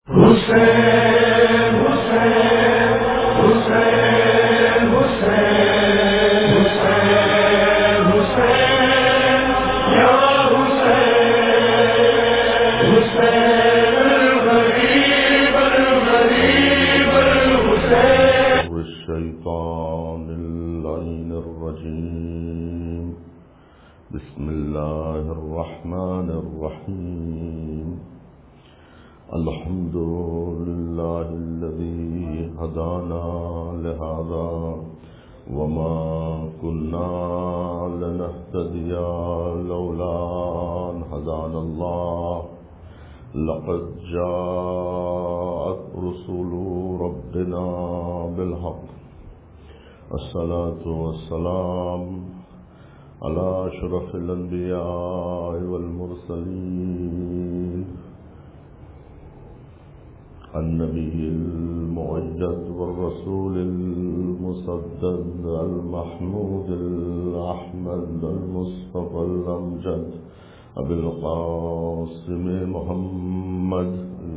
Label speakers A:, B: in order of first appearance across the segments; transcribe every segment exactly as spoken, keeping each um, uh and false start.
A: حسین حسین حسین حسین حسین حسین یا حسین حسین الغریب الغریب الحسین
B: الشیطان اللعین الرجیم بسم اللہ الرحمن الرحیم الحمد للہ الذی ہدانا لہذا وما كنا لنهتدی لولا ان ہدانا اللہ لقد جاءت رسول ربنا بالحق الصلاة والسلام على اشرف الانبیاء والمرسلین النبي المؤيد والرسول المسدد المحمود الأحمد المصطفى الأمجد أبي القاسم محمد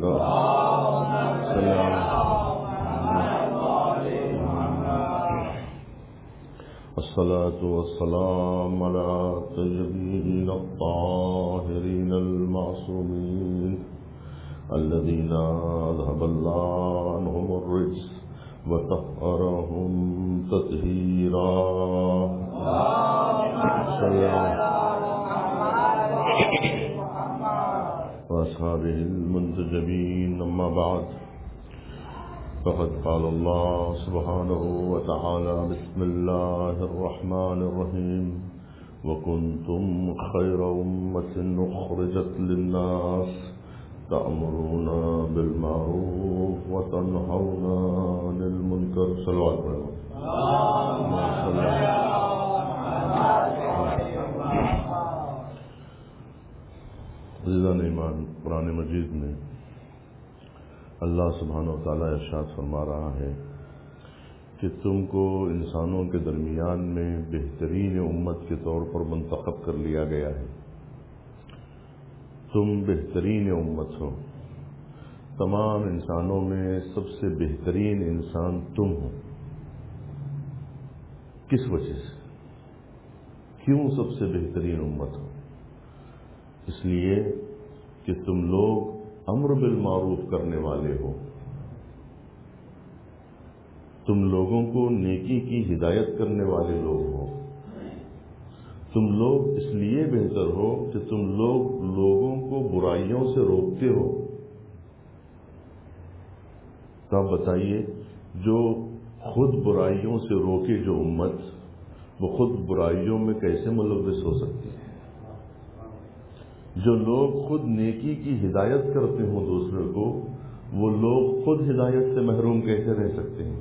B: الصلاة والسلام على الطيبين الطاهرين المعصومين الذين أذهب الله عنهم الرجس وطهرهم تطهيرا وأصحابه المنتجبين أما بعد فقد قال الله سبحانه وتعالى بسم الله الرحمن الرحيم وكنتم خير أمة أخرجت للناس تأمرون بالمعروف وتنهون عن المنكر صلوات اللہ عزیزان ایمان، قرآن مجید میں اللہ سبحانہ و تعالیٰ ارشاد فرما رہا ہے کہ تم کو انسانوں کے درمیان میں بہترین امت کے طور پر منتخب کر لیا گیا ہے۔ تم بہترین امت ہو، تمام انسانوں میں سب سے بہترین انسان تم ہو۔ کس وجہ سے؟ کیوں سب سے بہترین امت ہو؟ اس لیے کہ تم لوگ امر بالمعروف کرنے والے ہو، تم لوگوں کو نیکی کی ہدایت کرنے والے لوگ ہو۔ تم لوگ اس لیے بہتر ہو کہ تم لوگ لوگوں کو برائیوں سے روکتے ہو۔ تو آپ بتائیے، جو خود برائیوں سے روکے جو امت، وہ خود برائیوں میں کیسے ملوث ہو سکتی ہے؟ جو لوگ خود نیکی کی ہدایت کرتے ہوں دوسرے کو، وہ لوگ خود ہدایت سے محروم کیسے رہ سکتے ہیں؟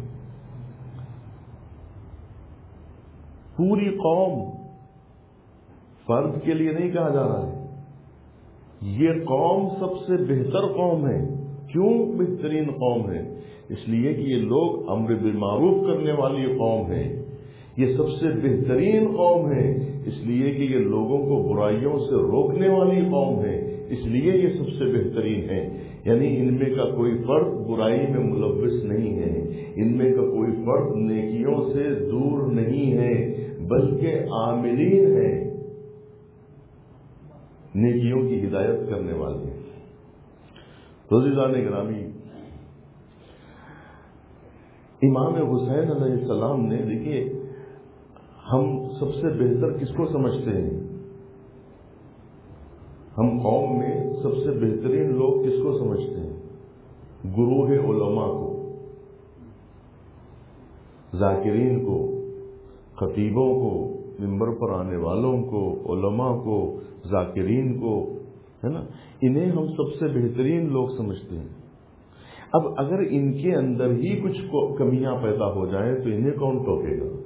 B: پوری قوم، فرد کے لیے نہیں کہا جا رہا ہے، یہ قوم سب سے بہتر قوم ہے۔ کیوں بہترین قوم ہے؟ اس لیے کہ یہ لوگ امر بالمعروف کرنے والی قوم ہے، یہ سب سے بہترین قوم ہے، اس لیے کہ یہ لوگوں کو برائیوں سے روکنے والی قوم ہے، اس لیے یہ سب سے بہترین ہے۔ یعنی ان میں کا کوئی فرد برائی میں ملوث نہیں ہے، ان میں کا کوئی فرد نیکیوں سے دور نہیں ہے، بلکہ عاملین ہے، نیکیوں کی ہدایت کرنے والے ہیں۔ تو عزیزان گرامی، امام حسین علیہ السلام نے، دیکھیے ہم سب سے بہتر کس کو سمجھتے ہیں؟ ہم قوم میں سب سے بہترین لوگ کس کو سمجھتے ہیں؟ گروہ علماء کو، ذاکرین کو، خطیبوں کو، ممبر پر آنے والوں کو، علماء کو، ذاکرین کو، ہے نا، انہیں ہم سب سے بہترین لوگ سمجھتے ہیں۔ اب اگر ان کے اندر ہی کچھ کمیاں پیدا ہو جائیں تو انہیں کون ٹوکے گا؟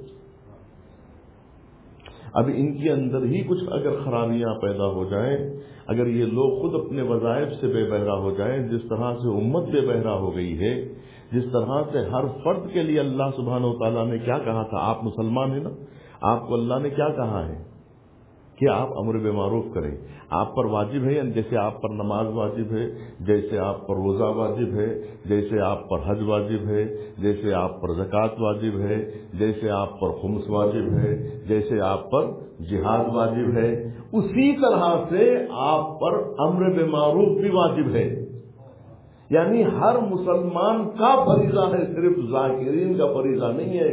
B: اب ان کے اندر ہی کچھ اگر خرابیاں پیدا ہو جائیں، اگر یہ لوگ خود اپنے وظائف سے بے بہرا ہو جائیں، جس طرح سے امت بے بہرا ہو گئی ہے، جس طرح سے ہر فرد کے لیے اللہ سبحانہ و تعالیٰ نے کیا کہا تھا؟ آپ مسلمان ہیں نا، آپ کو اللہ نے کیا کہا ہے کہ آپ امر بالمعروف کریں. آپ پر واجب ہے، جیسے آپ پر نماز واجب ہے، جیسے آپ پر روزہ واجب ہے، جیسے آپ پر حج واجب ہے، جیسے آپ پر زکوٰۃ واجب ہے، جیسے آپ پر خمس واجب ہے، جیسے آپ پر جہاد واجب ہے، اسی طرح سے آپ پر امر بالمعروف بھی واجب ہے. یعنی ہر مسلمان کا فریضہ ہے، صرف ذاکرین کا فریضہ نہیں ہے،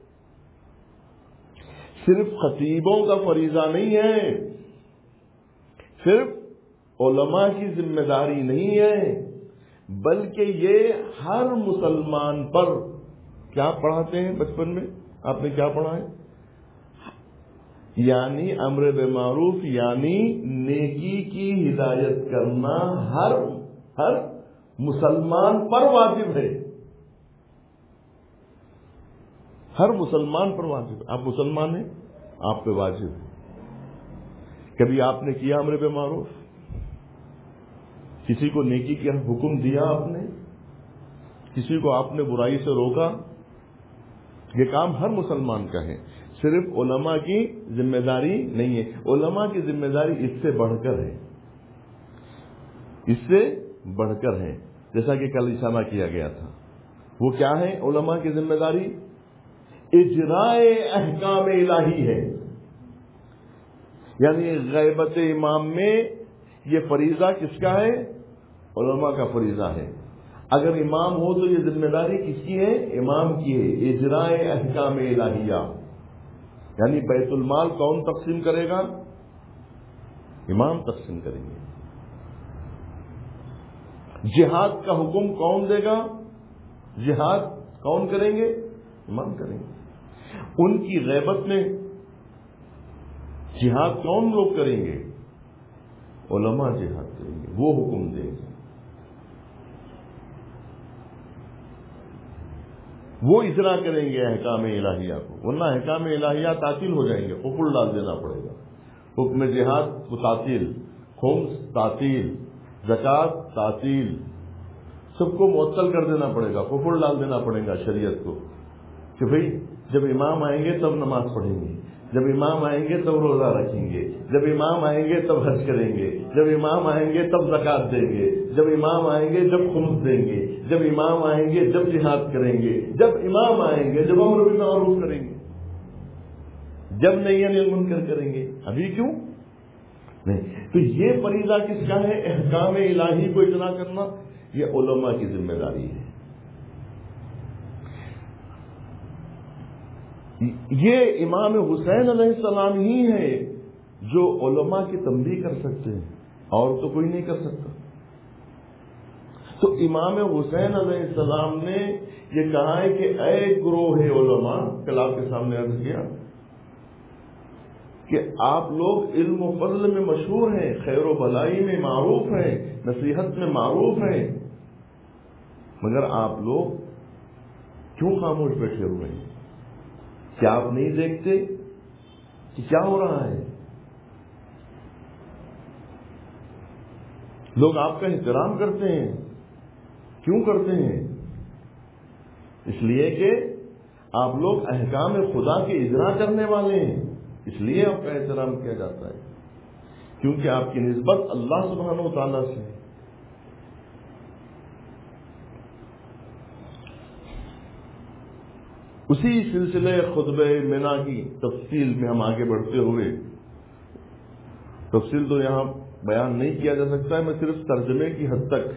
B: صرف خطیبوں کا فریضہ نہیں ہے، صرف علماء کی ذمہ داری نہیں ہے، بلکہ یہ ہر مسلمان پر. کیا پڑھاتے ہیں بچپن میں؟ آپ نے کیا پڑھا ہے؟ یعنی امر بالمعروف یعنی نیکی کی ہدایت کرنا ہر ہر مسلمان پر واجب ہے، ہر مسلمان پر واجب. آپ مسلمان ہیں، آپ پہ واجب ہے. کبھی آپ نے کیا امر بالمعروف؟ کسی کو نیکی کا حکم دیا آپ نے؟ کسی کو آپ نے برائی سے روکا؟ یہ کام ہر مسلمان کا ہے، صرف علماء کی ذمہ داری نہیں ہے. علماء کی ذمہ داری اس سے بڑھ کر ہے، اس سے بڑھ کر ہے. جیسا کہ کل اشارہ کیا گیا تھا، وہ کیا ہے علماء کی ذمہ داری؟ اجرائے احکام الہی ہے. یعنی غیبت امام میں یہ فریضہ کس کا ہے؟ علماء کا فریضہ ہے. اگر امام ہو تو یہ ذمہ داری کس کی ہے؟ امام کی ہے. اجرائے احکام الہیہ، یعنی بیت المال کون تقسیم کرے گا؟ امام تقسیم کریں گے. جہاد کا حکم کون دے گا؟ جہاد کون کریں گے؟ امام کریں گے. ان کی غیبت میں جہاد کون لوگ کریں گے؟ علماء جہاد کریں گے، وہ حکم دیں گے، وہ اجرا کریں گے احکام الہیہ کو. ورنہ احکام الہیہ تعطیل ہو جائیں گے، قفل ڈال دینا پڑے گا. حکم جہاد کو تعطیل، خمس تعطیل، زکوٰۃ تعطیل، سب کو معطل کر دینا پڑے گا، قفل ڈال دینا پڑے گا شریعت کو کہ بھئی جب امام آئیں گے تب نماز پڑھیں گے، جب امام آئیں گے تب روزہ رکھیں گے، جب امام آئیں گے تب حج کریں گے، جب امام آئیں گے تب زکوٰۃ دیں گے، جب امام آئیں گے جب خمس دیں گے، جب امام آئیں گے جب جہاد کریں گے، جب امام آئیں گے جب امر بالمعروف کریں گے، جب نہی عن المنکر کریں گے. ابھی کیوں نہیں؟ تو یہ فریضہ کس کا ہے؟ احکام الہی کو اجرا کرنا. یہ علماء کی ذمہ داری ہے. یہ امام حسین علیہ السلام ہی ہے جو علماء کی تنبیہ کر سکتے ہیں، اور تو کوئی نہیں کر سکتا. تو امام حسین علیہ السلام نے یہ کہا ہے کہ اے گروہ علماء، کل آپ کے سامنے عرض کیا کہ آپ لوگ علم و فضل میں مشہور ہیں، خیر و بھلائی میں معروف ہیں، نصیحت میں معروف ہیں، مگر آپ لوگ کیوں خاموش بیٹھے ہوئے ہیں؟ کیا آپ نہیں دیکھتے کہ کیا ہو رہا ہے؟ لوگ آپ کا احترام کرتے ہیں، کیوں کرتے ہیں؟ اس لیے کہ آپ لوگ احکام خدا کے اجرا کرنے والے ہیں، اس لیے آپ کا احترام کیا جاتا ہے، کیونکہ آپ کی نسبت اللہ سبحانہ و تعالیٰ سے ہے. اسی سلسلے خطبہ منا کی تفصیل میں ہم آگے بڑھتے ہوئے، تفصیل تو یہاں بیان نہیں کیا جا سکتا ہے، میں صرف ترجمے کی حد تک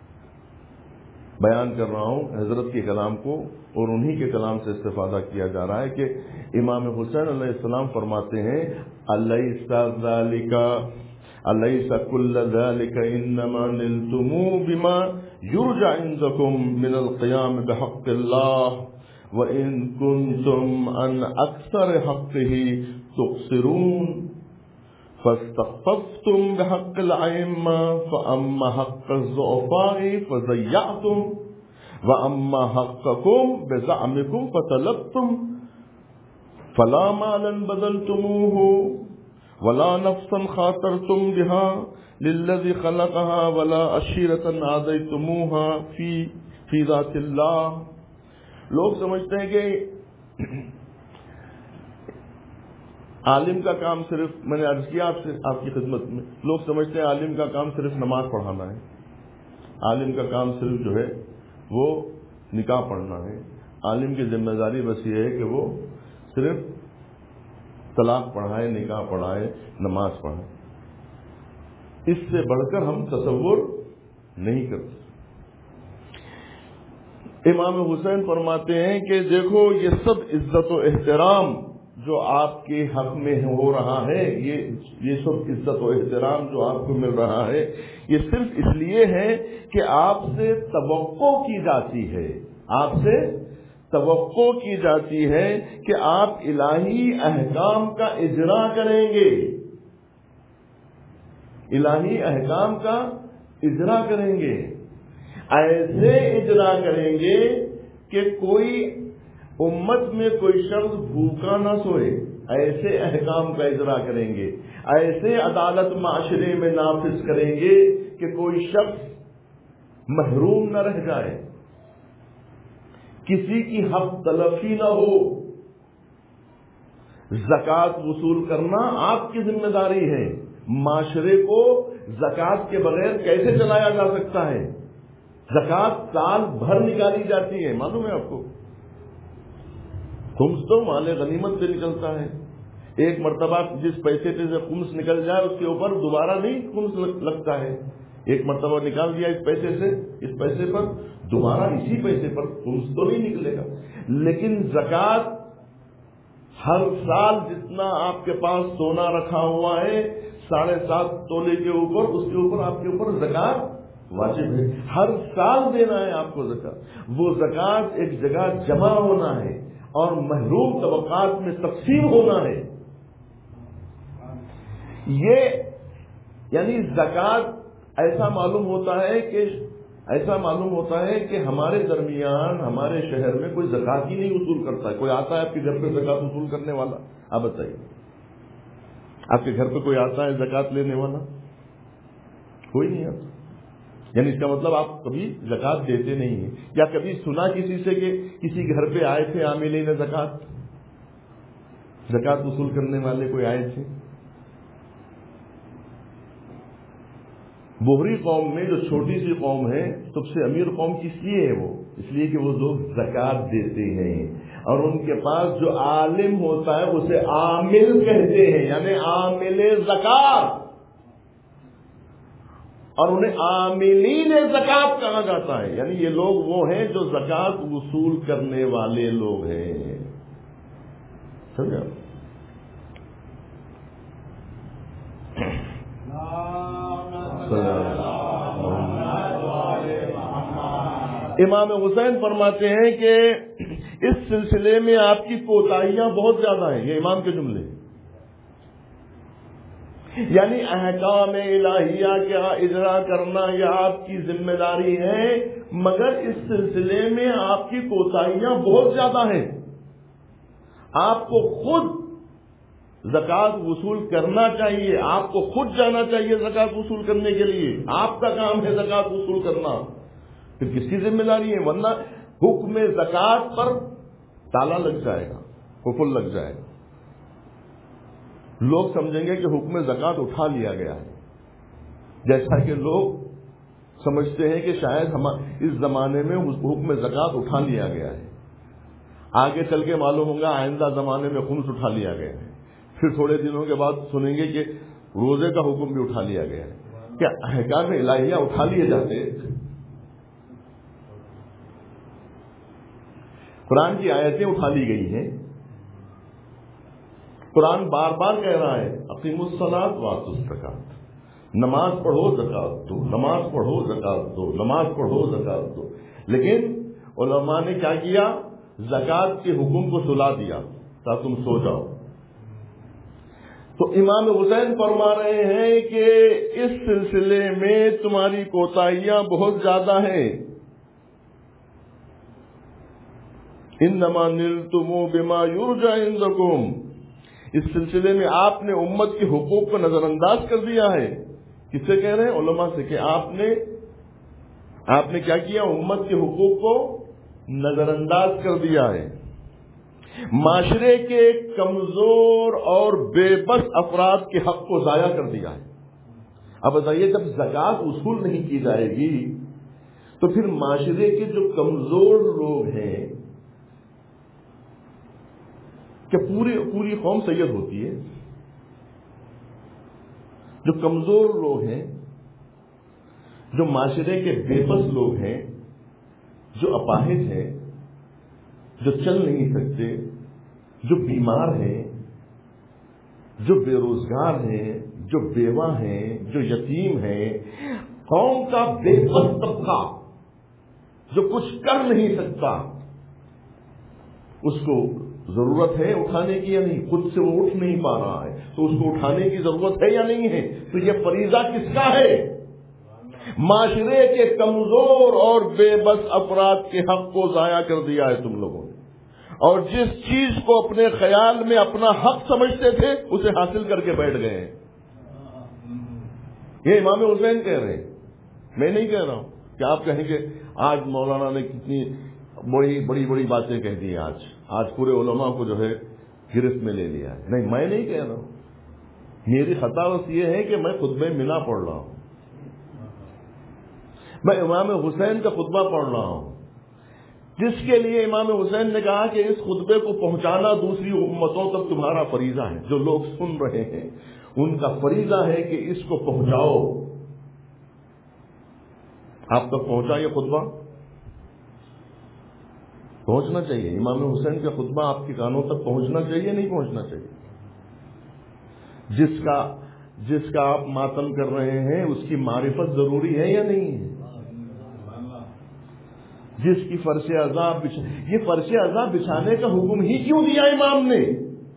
B: بیان کر رہا ہوں حضرت کے کلام کو، اور انہی کے کلام سے استفادہ کیا جا رہا ہے کہ امام حسین علیہ السلام فرماتے ہیں الیس ذالک الیس کل ذالک انما نلتموا بما یرجى عندکم من القیام بحق اللہ وَإِن كُنتُمْ عَنْ أَكْثَرِ حَقِّهِ تُقْصِرُونَ فَاسْتَخْفَفْتُمْ بِحَقِّ الْأَئِمَّةِ فَأَمَّا حَقَّ الضُّعَفَاءِ فَضَيَّعْتُمْ وَأَمَّا حَقَّكُمْ بِزَعْمِكُمْ فَطَلَبْتُمْ فَلَا مَالًا بَذَلْتُمُوهُ وَلَا نَفْسًا خَاطَرْتُمْ بِهَا لِلَّذِي خَلَقَهَا وَلَا عَشِيرَةً عَادَيْتُمُوهَا فِي فِي ذَاتِ اللَّهِ. لوگ سمجھتے ہیں کہ عالم کا کام صرف، میں نے عرض کیا آپ سے آپ کی خدمت میں، لوگ سمجھتے ہیں عالم کا کام صرف نماز پڑھانا ہے، عالم کا کام صرف جو ہے وہ نکاح پڑھنا ہے، عالم کی ذمہ داری بس یہ ہے کہ وہ صرف طلاق پڑھائے، نکاح پڑھائے، نماز پڑھائے، اس سے بڑھ کر ہم تصور نہیں کرتے۔ امام حسین فرماتے ہیں کہ دیکھو یہ سب عزت و احترام جو آپ کے حق میں ہو رہا ہے، یہ یہ سب عزت و احترام جو آپ کو مل رہا ہے، یہ صرف اس لیے ہے کہ آپ سے توقع کی جاتی ہے، آپ سے توقع کی جاتی ہے کہ آپ الہی احکام کا اجرا کریں گے، الہی احکام کا اجرا کریں گے، ایسے اجرا کریں گے کہ کوئی امت میں کوئی شخص بھوکا نہ سوئے، ایسے احکام کا اجرا کریں گے، ایسے عدالت معاشرے میں نافذ کریں گے کہ کوئی شخص محروم نہ رہ جائے، کسی کی حق تلفی نہ ہو۔ زکوٰۃ وصول کرنا آپ کی ذمہ داری ہے، معاشرے کو زکوٰۃ کے بغیر کیسے چلایا جا سکتا ہے؟ زکوٰۃ سال بھر نکالی جاتی ہے، معلوم ہے آپ کو، خمس تو مال غنیمت سے نکلتا ہے، ایک مرتبہ جس پیسے سے خمس نکل جائے اس کے اوپر دوبارہ نہیں خمس لگتا ہے، ایک مرتبہ نکال دیا اس پیسے سے، اس پیسے پر دوبارہ اسی پیسے پر خمس تو نہیں نکلے گا، لیکن زکوٰۃ ہر سال جتنا آپ کے پاس سونا رکھا ہوا ہے ساڑھے سات تولے کے اوپر، اس کے اوپر آپ کے اوپر زکوٰۃ واجب ہے، ہر سال دینا ہے آپ کو زکوٰۃ۔ وہ زکوٰۃ ایک جگہ جمع ہونا ہے اور محروم طبقات میں تقسیم ہونا ہے، یہ یعنی زکوٰۃ ایسا معلوم ہوتا ہے کہ ایسا معلوم ہوتا ہے کہ ہمارے درمیان ہمارے شہر میں کوئی زکوٰۃ ہی نہیں وصول کرتا ہے۔ کوئی آتا ہے آپ کے گھر پہ زکوٰۃ وصول کرنے والا؟ آپ بتائیے، آپ کے گھر پہ کوئی آتا ہے زکوٰۃ لینے والا؟ کوئی نہیں آتا، یعنی اس کا مطلب آپ کبھی زکوٰۃ دیتے نہیں ہیں، یا کبھی سنا کسی سے کہ کسی گھر پہ آئے تھے عاملین زکوٰۃ، زکوٰۃ وصول کرنے والے کوئی آئے تھے؟ بوہری قوم میں جو چھوٹی سی قوم ہے، سب سے امیر قوم کس لیے ہے؟ وہ اس لیے کہ وہ لوگ زکوٰۃ دیتے ہیں، اور ان کے پاس جو عالم ہوتا ہے اسے عامل کہتے ہیں، یعنی عامل زکوٰۃ، اور انہیں عاملین زکوٰۃ کہا جاتا ہے، یعنی یہ لوگ وہ ہیں جو زکوٰۃ وصول کرنے والے لوگ ہیں، سمجھا؟ امام حسین فرماتے ہیں کہ اس سلسلے میں آپ کی کوتاہیاں بہت زیادہ ہیں، یہ امام کے جملے، یعنی احکام الہیہ کا اجرا کرنا یہ آپ کی ذمہ داری ہے، مگر اس سلسلے میں آپ کی کوتاہیاں بہت زیادہ ہیں، آپ کو خود زکوٰۃ وصول کرنا چاہیے، آپ کو خود جانا چاہیے زکوٰۃ وصول کرنے کے لیے، آپ کا کام ہے زکوٰۃ وصول کرنا، پھر کس کی ذمہ داری ہے؟ ورنہ حکم زکوٰۃ پر تالا لگ جائے گا، قفل لگ جائے گا، لوگ سمجھیں گے کہ حکم زکوٰۃ اٹھا لیا گیا ہے، جیسا کہ لوگ سمجھتے ہیں کہ شاید ہم اس زمانے میں حکم زکوٰۃ اٹھا لیا گیا ہے، آگے چل کے معلوم ہوگا آئندہ زمانے میں خمس اٹھا لیا گیا ہے، پھر تھوڑے دنوں کے بعد سنیں گے کہ روزے کا حکم بھی اٹھا لیا گیا ہے۔ کیا احکام الہیہ اٹھا لیے جاتے؟ قرآن کی آیتیں اٹھا لی گئی ہیں، قرآن بار بار کہہ رہا ہے اقیموا الصلاۃ وآتوا الزکاۃ، نماز پڑھو زکوٰۃ دو، نماز پڑھو زکوٰۃ دو، نماز پڑھو زکوٰۃ دو، لیکن علماء نے کیا کیا؟ زکوٰۃ کے حکم کو سلا دیا تاکہ تم سو جاؤ۔ تو امام حسین فرما رہے ہیں کہ اس سلسلے میں تمہاری کوتاہیاں بہت زیادہ ہیں، انما نلتم بما یرجى عندکم، اس سلسلے میں آپ نے امت کے حقوق کو نظر انداز کر دیا ہے۔ کس سے کہہ رہے ہیں؟ علماء سے، کہ آپ نے آپ نے کیا کیا؟ امت کے حقوق کو نظر انداز کر دیا ہے۔ معاشرے کے کمزور اور بے بس افراد کے حق کو ضائع کر دیا ہے۔ اب بتائیے، جب زکوٰۃ وصول نہیں کی جائے گی تو پھر معاشرے کے جو کمزور لوگ ہیں، کہ پوری پوری قوم سید ہوتی ہے، جو کمزور لوگ ہیں، جو معاشرے کے بے بس لوگ ہیں، جو اپاہج ہیں، جو چل نہیں سکتے، جو بیمار ہیں، جو بے روزگار ہیں، جو بیوہ ہیں، جو یتیم ہیں، قوم کا بے بس طبقہ جو کچھ کر نہیں سکتا، اس کو ضرورت ہے اٹھانے کی یا نہیں؟ خود سے وہ اٹھ نہیں پا رہا ہے تو اس کو اٹھانے کی ضرورت ہے یا نہیں ہے؟ تو یہ فریضہ کس کا ہے؟ معاشرے کے کمزور اور بے بس افراد کے حق کو ضائع کر دیا ہے تم لوگوں نے، اور جس چیز کو اپنے خیال میں اپنا حق سمجھتے تھے اسے حاصل کر کے بیٹھ گئے ہیں۔ یہ امام حسین کہہ رہے ہیں، میں نہیں کہہ رہا ہوں کہ آپ کہیں کہ آج مولانا نے کتنی بڑی بڑی بڑی باتیں کہہ دی، آج آج پورے علماء کو جو ہے گرفت میں لے لیا ہے۔ نہیں، میں نہیں کہہ رہا ہوں، میری خطا بس یہ ہے کہ میں خطبہ منا پڑھ رہا ہوں، میں امام حسین کا خطبہ پڑھ رہا ہوں، جس کے لیے امام حسین نے کہا کہ اس خطبے کو پہنچانا دوسری امتوں تک تمہارا فریضہ ہے۔ جو لوگ سن رہے ہیں ان کا فریضہ ہے کہ اس کو پہنچاؤ۔ آپ تک پہنچا یہ خطبہ؟ پہنچنا چاہیے۔ امام حسین کا خطبہ آپ کے کانوں تک پہنچنا چاہیے، نہیں پہنچنا چاہیے؟ جس کا جس کا آپ ماتم کر رہے ہیں اس کی معرفت ضروری ہے یا نہیں ہے؟ جس کی فرش عذاب بچھا یہ فرش عذاب بچھانے کا حکم ہی کیوں دیا امام نے؟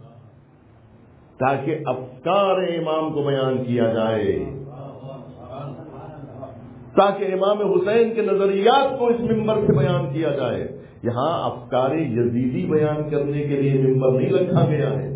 B: تاکہ افکار امام کو بیان کیا جائے، تاکہ امام حسین کے نظریات کو اس ممبر سے بیان کیا جائے۔ یہاں افکار یزیدی بیان کرنے کے لیے ممبر نہیں رکھا گیا ہے۔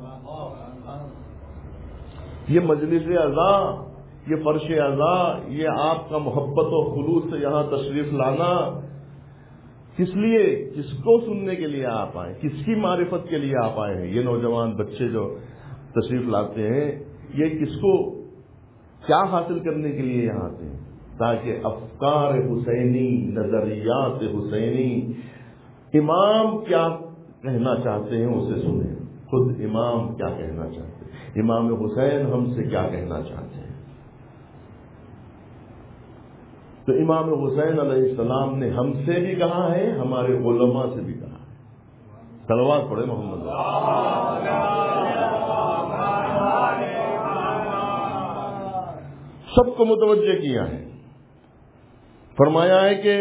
B: یہ مجلس عزا، یہ فرش عزا، یہ آپ کا محبت و خلوص سے یہاں تشریف لانا کس لیے، کس کو سننے کے لیے آپ آئے، کس کی معرفت کے لیے آپ آئے ہیں؟ یہ نوجوان بچے جو تشریف لاتے ہیں یہ کس کو کیا حاصل کرنے کے لیے یہاں آتے ہیں؟ تاکہ افکار حسینی، نظریات حسینی، امام کیا کہنا چاہتے ہیں اسے سنیں، خود امام کیا کہنا چاہتے ہیں، امام حسین ہم سے کیا کہنا چاہتے ہیں۔ تو امام حسین علیہ السلام نے ہم سے بھی کہا ہے، ہمارے علماء سے بھی کہا ہے۔ صلوات پڑھے محمد۔ سب کو متوجہ کیا ہے، فرمایا ہے کہ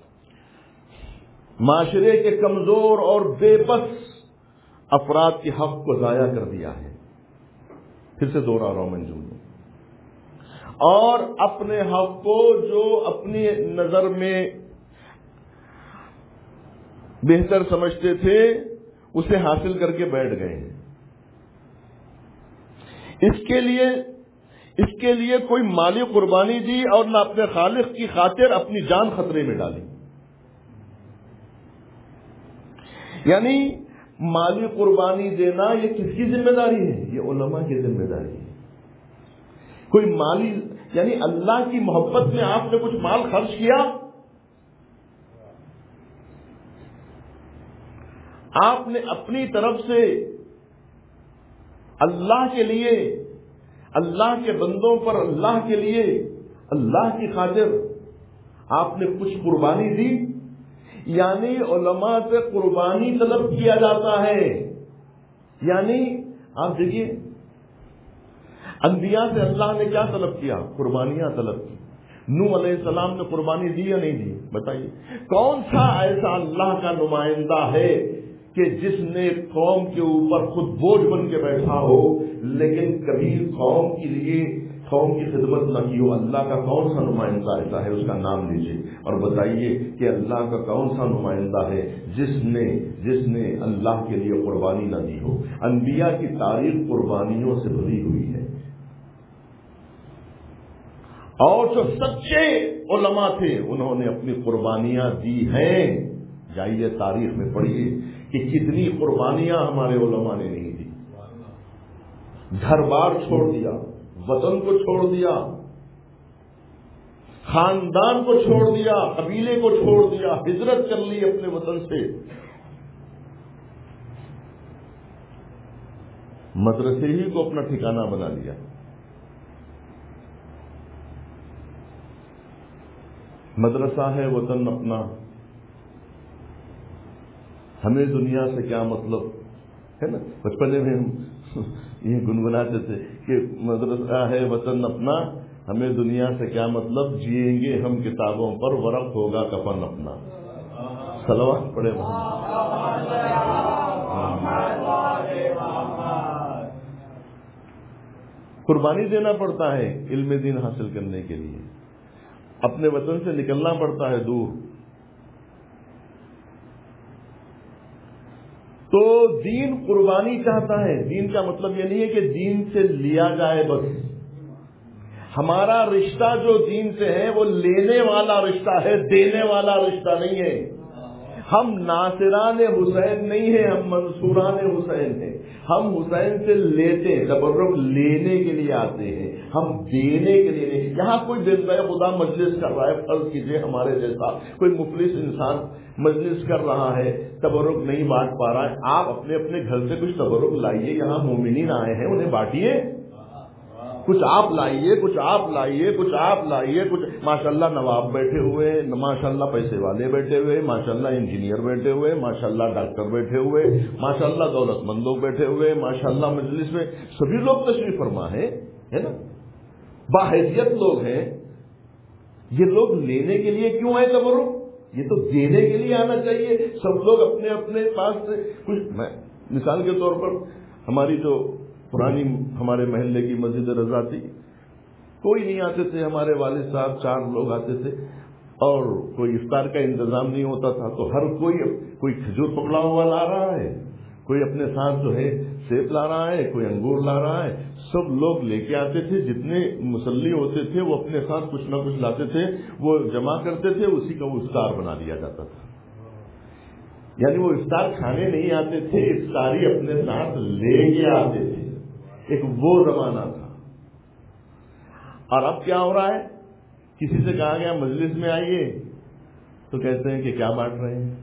B: معاشرے کے کمزور اور بے بس افراد کے حق کو ضائع کر دیا ہے۔ پھر سے دوہرا رہا ہوں میں جملہ، اور اپنے حق کو جو اپنی نظر میں بہتر سمجھتے تھے اسے حاصل کر کے بیٹھ گئے ہیں۔ اس کے لیے اس کے لیے کوئی مالی قربانی دی اور نہ اپنے خالق کی خاطر اپنی جان خطرے میں ڈالی۔ یعنی مالی قربانی دینا یہ کس کی ذمہ داری ہے؟ یہ علماء کی ذمہ داری ہے۔ کوئی مالی یعنی اللہ کی محبت میں آپ نے کچھ مال خرچ کیا، آپ نے اپنی طرف سے اللہ کے لیے، اللہ کے بندوں پر اللہ کے لیے، اللہ کی خاطر آپ نے کچھ قربانی دی، یعنی علماء سے قربانی طلب کیا جاتا ہے۔ یعنی آپ دیکھیے انبیاء سے اللہ نے کیا طلب کیا؟ قربانیاں طلب کی۔ نوح علیہ السلام نے قربانی دی یا نہیں دی؟ بتائیے کون سا ایسا اللہ کا نمائندہ ہے کہ جس نے قوم کے اوپر خود بوجھ بن کے بیٹھا ہو لیکن کبھی قوم کے لیے قوم کی خدمت نہ کی ہو؟ اللہ کا کون سا نمائندہ ایسا ہے؟ اس کا نام لیجیے اور بتائیے کہ اللہ کا کون سا نمائندہ ہے جس نے جس نے اللہ کے لیے قربانی نہ دی ہو؟ انبیاء کی تاریخ قربانیوں سے بھری ہوئی ہے، اور جو سچے علماء تھے انہوں نے اپنی قربانیاں دی ہیں۔ جائیے تاریخ میں پڑھیے کہ کتنی قربانیاں ہمارے علماء نے نہیں دی. گھر بار چھوڑ دیا، وطن کو چھوڑ دیا، خاندان کو چھوڑ دیا، قبیلے کو چھوڑ دیا، ہجرت کر لی اپنے وطن سے. مدرسے ہی کو اپنا ٹھکانہ بنا لیا. مدرسہ ہے وطن اپنا، ہمیں دنیا سے کیا مطلب ہے نا. بچپنے میں ہم یہ گنگناتے تھے کہ مدرسہ ہے وطن اپنا، ہمیں دنیا سے کیا مطلب، جیئیں گے ہم کتابوں پر، ورق ہوگا کفن اپنا. صلوات پڑھے قربانی دینا پڑتا ہے علم دین حاصل کرنے کے لیے، اپنے وطن سے نکلنا پڑتا ہے دور. تو دین قربانی چاہتا ہے. دین کا مطلب یہ نہیں ہے کہ دین سے لیا جائے بس. ہمارا رشتہ جو دین سے ہے وہ لینے والا رشتہ ہے، دینے والا رشتہ نہیں ہے. ہم ناصران حسین نہیں ہیں، ہم منصوران حسین ہیں. ہم حسین سے لیتے ہیں، تبرک لینے کے لیے آتے ہیں، ہم دینے کے لیے نہیں. یہاں کوئی بندہ خدا مجلس کر رہا ہے، فرض کیجئے ہمارے جیسا کوئی مفلس انسان مجلس کر رہا ہے، تبرک نہیں بانٹ پا رہا ہے. آپ اپنے اپنے گھر سے کچھ تبرک لائیے. یہاں مومنین آئے ہیں، انہیں بانٹیے. کچھ آپ لائیے، کچھ آپ لائیے، کچھ آپ لائیے. کچھ ماشاءاللہ نواب بیٹھے ہوئے، ماشاءاللہ پیسے والے بیٹھے ہوئے، ماشاءاللہ انجینئر بیٹھے ہوئے، ماشاءاللہ ڈاکٹر بیٹھے ہوئے، ماشاءاللہ دولت مند لوگ بیٹھے ہوئے، ماشاءاللہ مجلس میں سبھی لوگ تشریف فرما ہے ہے نا، باحیثیت لوگ ہیں. یہ لوگ لینے کے لیے کیوں آئے تبرک؟ یہ تو دینے کے لیے آنا چاہیے. سب لوگ اپنے اپنے پاس سے کچھ. میں مثال کے طور پر ہماری جو پرانی ہمارے محلے کی مسجد رضا تھی، کوئی نہیں آتے تھے. ہمارے والد صاحب چار لوگ آتے تھے اور کوئی افطار کا انتظام نہیں ہوتا تھا، تو ہر کوئی کوئی کھجور پکڑا ہوا لا رہا ہے، کوئی اپنے ساتھ جو ہے سیب لا رہا ہے، کوئی انگور لا رہا ہے. سب لوگ لے کے آتے تھے. جتنے مصلی ہوتے تھے وہ اپنے ساتھ کچھ نہ کچھ لاتے تھے، وہ جمع کرتے تھے، اسی کا وہ افطار بنا دیا جاتا تھا. یعنی وہ افطار کھانے نہیں آتے تھے، افطاری اپنے ساتھ لے کے آتے تھے. ایک وہ زمانہ تھا. اور اب کیا ہو رہا ہے؟ کسی سے کہا گیا مجلس میں آئیے تو کہتے ہیں کہ کیا بانٹ رہے ہیں.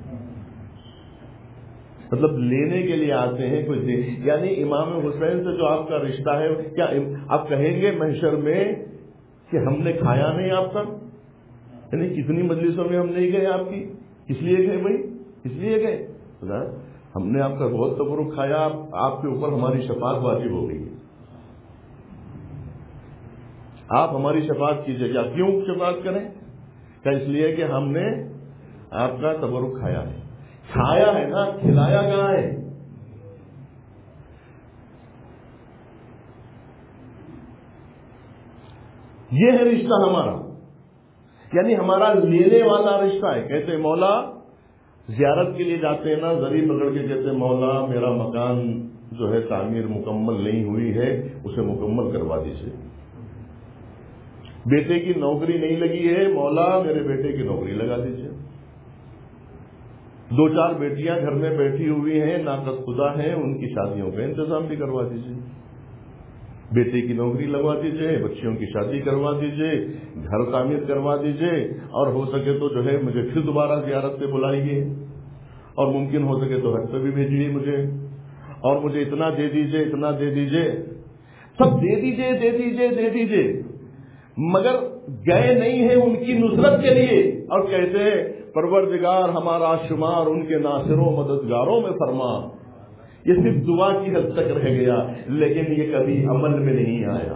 B: مطلب لینے کے لیے آتے ہیں کچھ دے. یعنی امام حسین سے جو آپ کا رشتہ ہے، کیا آپ کہیں گے محشر میں کہ ہم نے کھایا نہیں آپ کا؟ یعنی کتنی مجلسوں میں ہم نہیں گئے آپ کی. اس لیے گئے بھائی، اس لیے گئے ہم نے آپ کا بہت تبرک کھایا، آپ کے اوپر ہماری شفاعت واجب ہو گئی ہے، آپ ہماری شفاعت کیجیے. کیا کیوں شفاعت کریں؟ کیا اس لیے کہ ہم نے آپ کا تبرک کھایا ہے. کھایا ہے نا، کھلایا کہاں ہے؟ یہ ہے رشتہ ہمارا، یعنی ہمارا لینے والا رشتہ ہے. کہتے ہیں مولا، زیارت کے لیے جاتے ہیں نا، زری پکڑ کے کہتے ہیں مولا میرا مکان جو ہے تعمیر مکمل نہیں ہوئی ہے، اسے مکمل کروا دیجیے. بیٹے کی نوکری نہیں لگی ہے، مولا میرے بیٹے کی نوکری لگا دیجیے. دو چار بیٹیاں گھر میں بیٹھی ہوئی ہیں، ناقص خدا ہیں، ان کی شادیوں کا انتظام بھی کروا دیجیے. بیٹے کی نوکری لگوا دیجیے، بچیوں کی شادی کروا دیجیے، گھر تعمیر کروا دیجیے، اور ہو سکے تو جو ہے مجھے پھر دوبارہ زیارت پہ بلائیے، اور ممکن ہو سکے تو حج پہ بھی بھیجیے مجھے، اور مجھے اتنا دے دیجیے، اتنا دے دیجیے. سب دے دیجیے دے دیجیے دے دیجیے، مگر گئے نہیں ہیں ان کی نصرت کے لیے. اور کہتے ہیں پروردگار ہمارا شمار ان کے ناصروں مددگاروں میں فرما. یہ صرف دعا کی حد تک رہ گیا، لیکن یہ کبھی عمل میں نہیں آیا.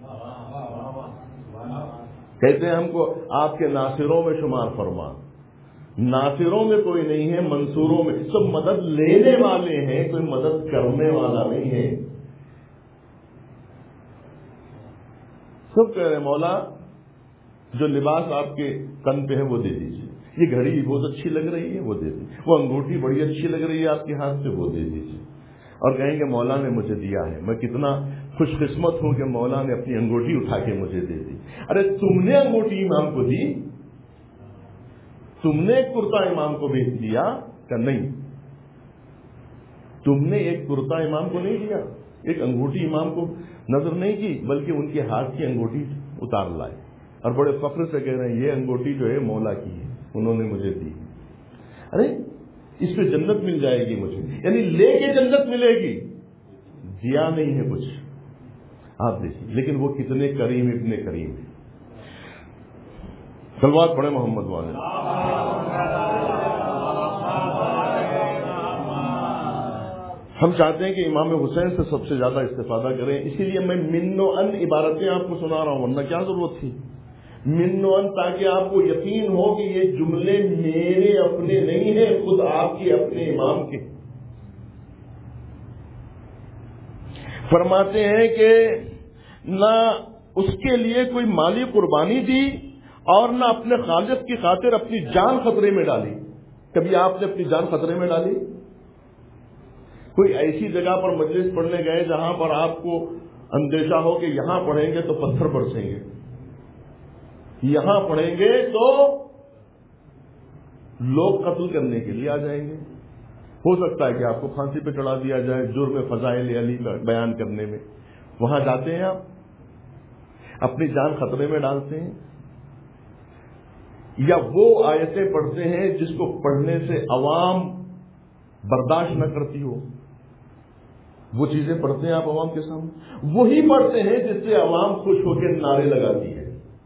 B: کہتے ہیں ہم کو آپ کے ناصروں میں شمار فرما. ناصروں میں کوئی نہیں ہے، منصوروں میں. سب مدد لینے والے ہیں، کوئی مدد کرنے والا نہیں ہے. سب کہہ رہے مولا جو لباس آپ کے تن پہ ہے وہ دے دیجیے، یہ گھڑی بہت اچھی لگ رہی ہے وہ دے دیجیے، وہ انگوٹھی بڑی اچھی لگ رہی ہے آپ کے ہاتھ سے وہ دے دیجیے. اور کہیں گے مولا نے مجھے دیا ہے، میں کتنا خوش قسمت ہوں کہ مولا نے اپنی انگوٹھی اٹھا کے مجھے دے دی. ارے تم نے انگوٹھی امام کو دی؟ تم نے ایک کرتا امام کو بھیج دیا کہ نہیں؟ تم نے ایک کرتا امام کو نہیں دیا, ایک انگوٹھی امام کو نظر نہیں کی, بلکہ ان کے ہاتھ کی انگوٹھی اتار لائے اور بڑے فخر سے کہہ رہے ہیں یہ انگوٹھی جو ہے مولا کی ہے, انہوں نے مجھے دی. ارے اس پہ جنت مل جائے گی مجھے, یعنی لے کے جنت ملے گی, دیا نہیں ہے کچھ. آپ دیکھیے لیکن وہ کتنے کریم ابن کریم ہیں. صلوات پڑھے محمد والے. ہم چاہتے ہیں کہ امام حسین سے سب سے زیادہ استفادہ کریں, اسی لیے میں من و ان عبارتیں آپ کو سنا رہا ہوں, ورنہ کیا ضرورت تھی من و ان, تاکہ آپ کو یقین ہو کہ یہ جملے میرے اپنے نہیں ہیں, خود آپ کے اپنے امام کے. فرماتے ہیں کہ نہ اس کے لیے کوئی مالی قربانی دی اور نہ اپنے خالق کی خاطر اپنی جان خطرے میں ڈالی. کبھی آپ نے اپنی جان خطرے میں ڈالی؟ کوئی ایسی جگہ پر مجلس پڑھنے گئے جہاں پر آپ کو اندیشہ ہو کہ یہاں پڑھیں گے تو پتھر برسیں گے, یہاں پڑھیں گے تو لوگ قتل کرنے کے لیے آ جائیں گے, ہو سکتا ہے کہ آپ کو پھانسی پہ چڑھا دیا جائے جرم فضائل علی بیان کرنے میں, وہاں جاتے ہیں آپ, اپنی جان خطرے میں ڈالتے ہیں, یا وہ آیتیں پڑھتے ہیں جس کو پڑھنے سے عوام برداشت نہ کرتی ہو, وہ چیزیں پڑھتے ہیں آپ عوام کے سامنے, وہی پڑھتے ہیں جس سے عوام خوش ہو کے نعرے لگاتی ہے.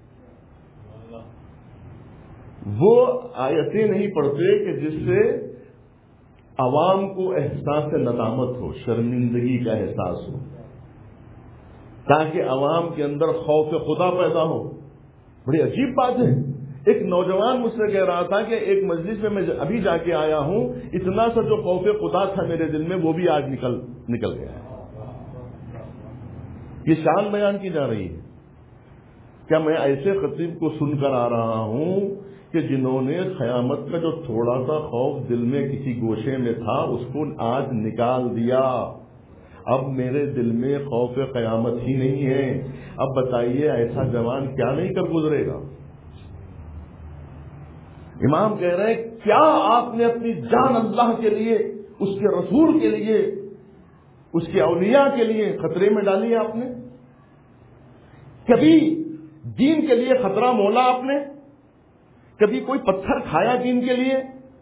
B: وہ آیتیں نہیں پڑھتے کہ جس سے عوام کو احساس ندامت ہو, شرمندگی کا احساس ہو, تاکہ عوام کے اندر خوف خدا پیدا ہو. بڑی عجیب بات ہے, ایک نوجوان مجھ سے کہہ رہا تھا کہ ایک مجلس میں میں ابھی جا کے آیا ہوں, اتنا سا جو خوف خدا تھا میرے دل میں وہ بھی آج نکل نکل گیا ہے. یہ شان بیان کی جا رہی ہے. کیا میں ایسے خطیب کو سن کر آ رہا ہوں کہ جنہوں نے قیامت کا جو تھوڑا سا خوف دل میں کسی گوشے میں تھا اس کو آج نکال دیا, اب میرے دل میں خوف قیامت ہی نہیں ہے. اب بتائیے ایسا جوان کیا نہیں کر گزرے گا. امام کہہ رہے ہیں کیا آپ نے اپنی جان اللہ کے لیے, اس کے رسول کے لیے, اس کے اولیاء کے لیے خطرے میں ڈالی ہے؟ آپ نے کبھی دین کے لیے خطرہ مولا؟ آپ نے کبھی کوئی پتھر کھایا دین کے لیے؟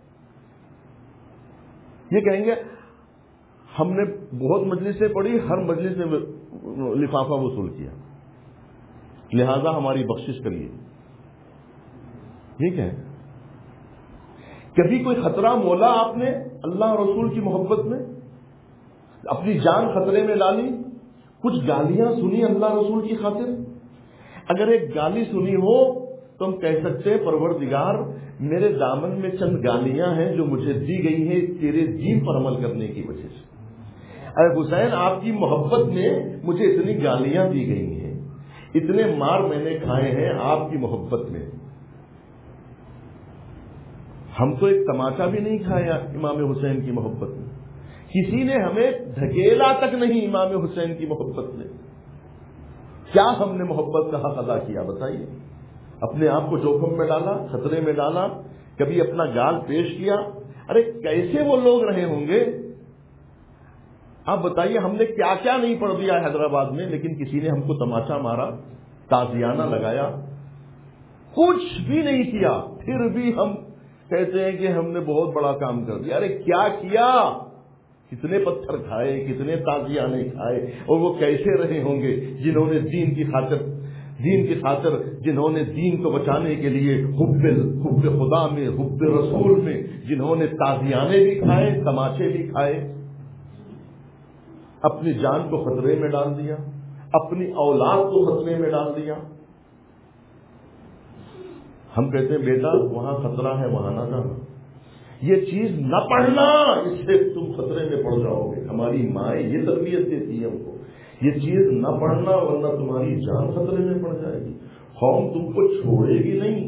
B: یہ کہیں گے ہم نے بہت مجلسیں پڑھی, ہر مجلس میں لفافہ وصول کیا, لہذا ہماری بخشش کریے. ٹھیک ہے, کبھی کوئی خطرہ مولا آپ نے اللہ رسول کی محبت میں؟ اپنی جان خطرے میں ڈالی؟ کچھ گالیاں سنی اللہ رسول کی خاطر؟ اگر ایک گالی سنی ہو تو ہم کہہ سکتے ہیں پروردگار میرے دامن میں چند گالیاں ہیں جو مجھے دی گئی ہیں تیرے دین پر عمل کرنے کی وجہ سے. اے حسین آپ کی محبت میں مجھے اتنی گالیاں دی گئی ہیں, اتنے مار میں نے کھائے ہیں آپ کی محبت میں. ہم تو ایک تماچا بھی نہیں کھایا امام حسین کی محبت میں, کسی نے ہمیں دھکیلا تک نہیں امام حسین کی محبت میں. کیا ہم نے محبت کا حق ادا کیا بتائیے؟ اپنے آپ کو جوخم میں ڈالا, خطرے میں ڈالا, کبھی اپنا گال پیش کیا. ارے کیسے وہ لوگ رہے ہوں گے آپ بتائیے. ہم نے کیا کیا نہیں پڑھ دیا حیدرآباد میں, لیکن کسی نے ہم کو تماچا مارا, تازیانہ لگایا, کچھ بھی نہیں کیا, پھر بھی ہم کہتے ہیں کہ ہم نے بہت بڑا کام کر دیا. ارے کیا کیا؟ کتنے پتھر کھائے, کتنے تازیانے کھائے, اور وہ کیسے رہے ہوں گے جنہوں نے دین کی خاطر دین کی خاطر جنہوں نے دین کو بچانے کے لیے حب حب خدا میں, حب رسول میں, جنہوں نے تازیانے بھی کھائے, تماچے بھی کھائے, اپنی جان کو خطرے میں ڈال دیا, اپنی اولاد کو خطرے میں ڈال دیا. ہم کہتے ہیں بیٹا وہاں خطرہ ہے وہاں نہ جانا, یہ چیز نہ پڑھنا, اس سے تم خطرے میں پڑ جاؤ گے. ہماری مائیں یہ تربیت دیتی ہے ہم کو, یہ چیز نہ پڑھنا ورنہ تمہاری جان خطرے میں پڑ جائے گی, قوم تم کو چھوڑے گی نہیں.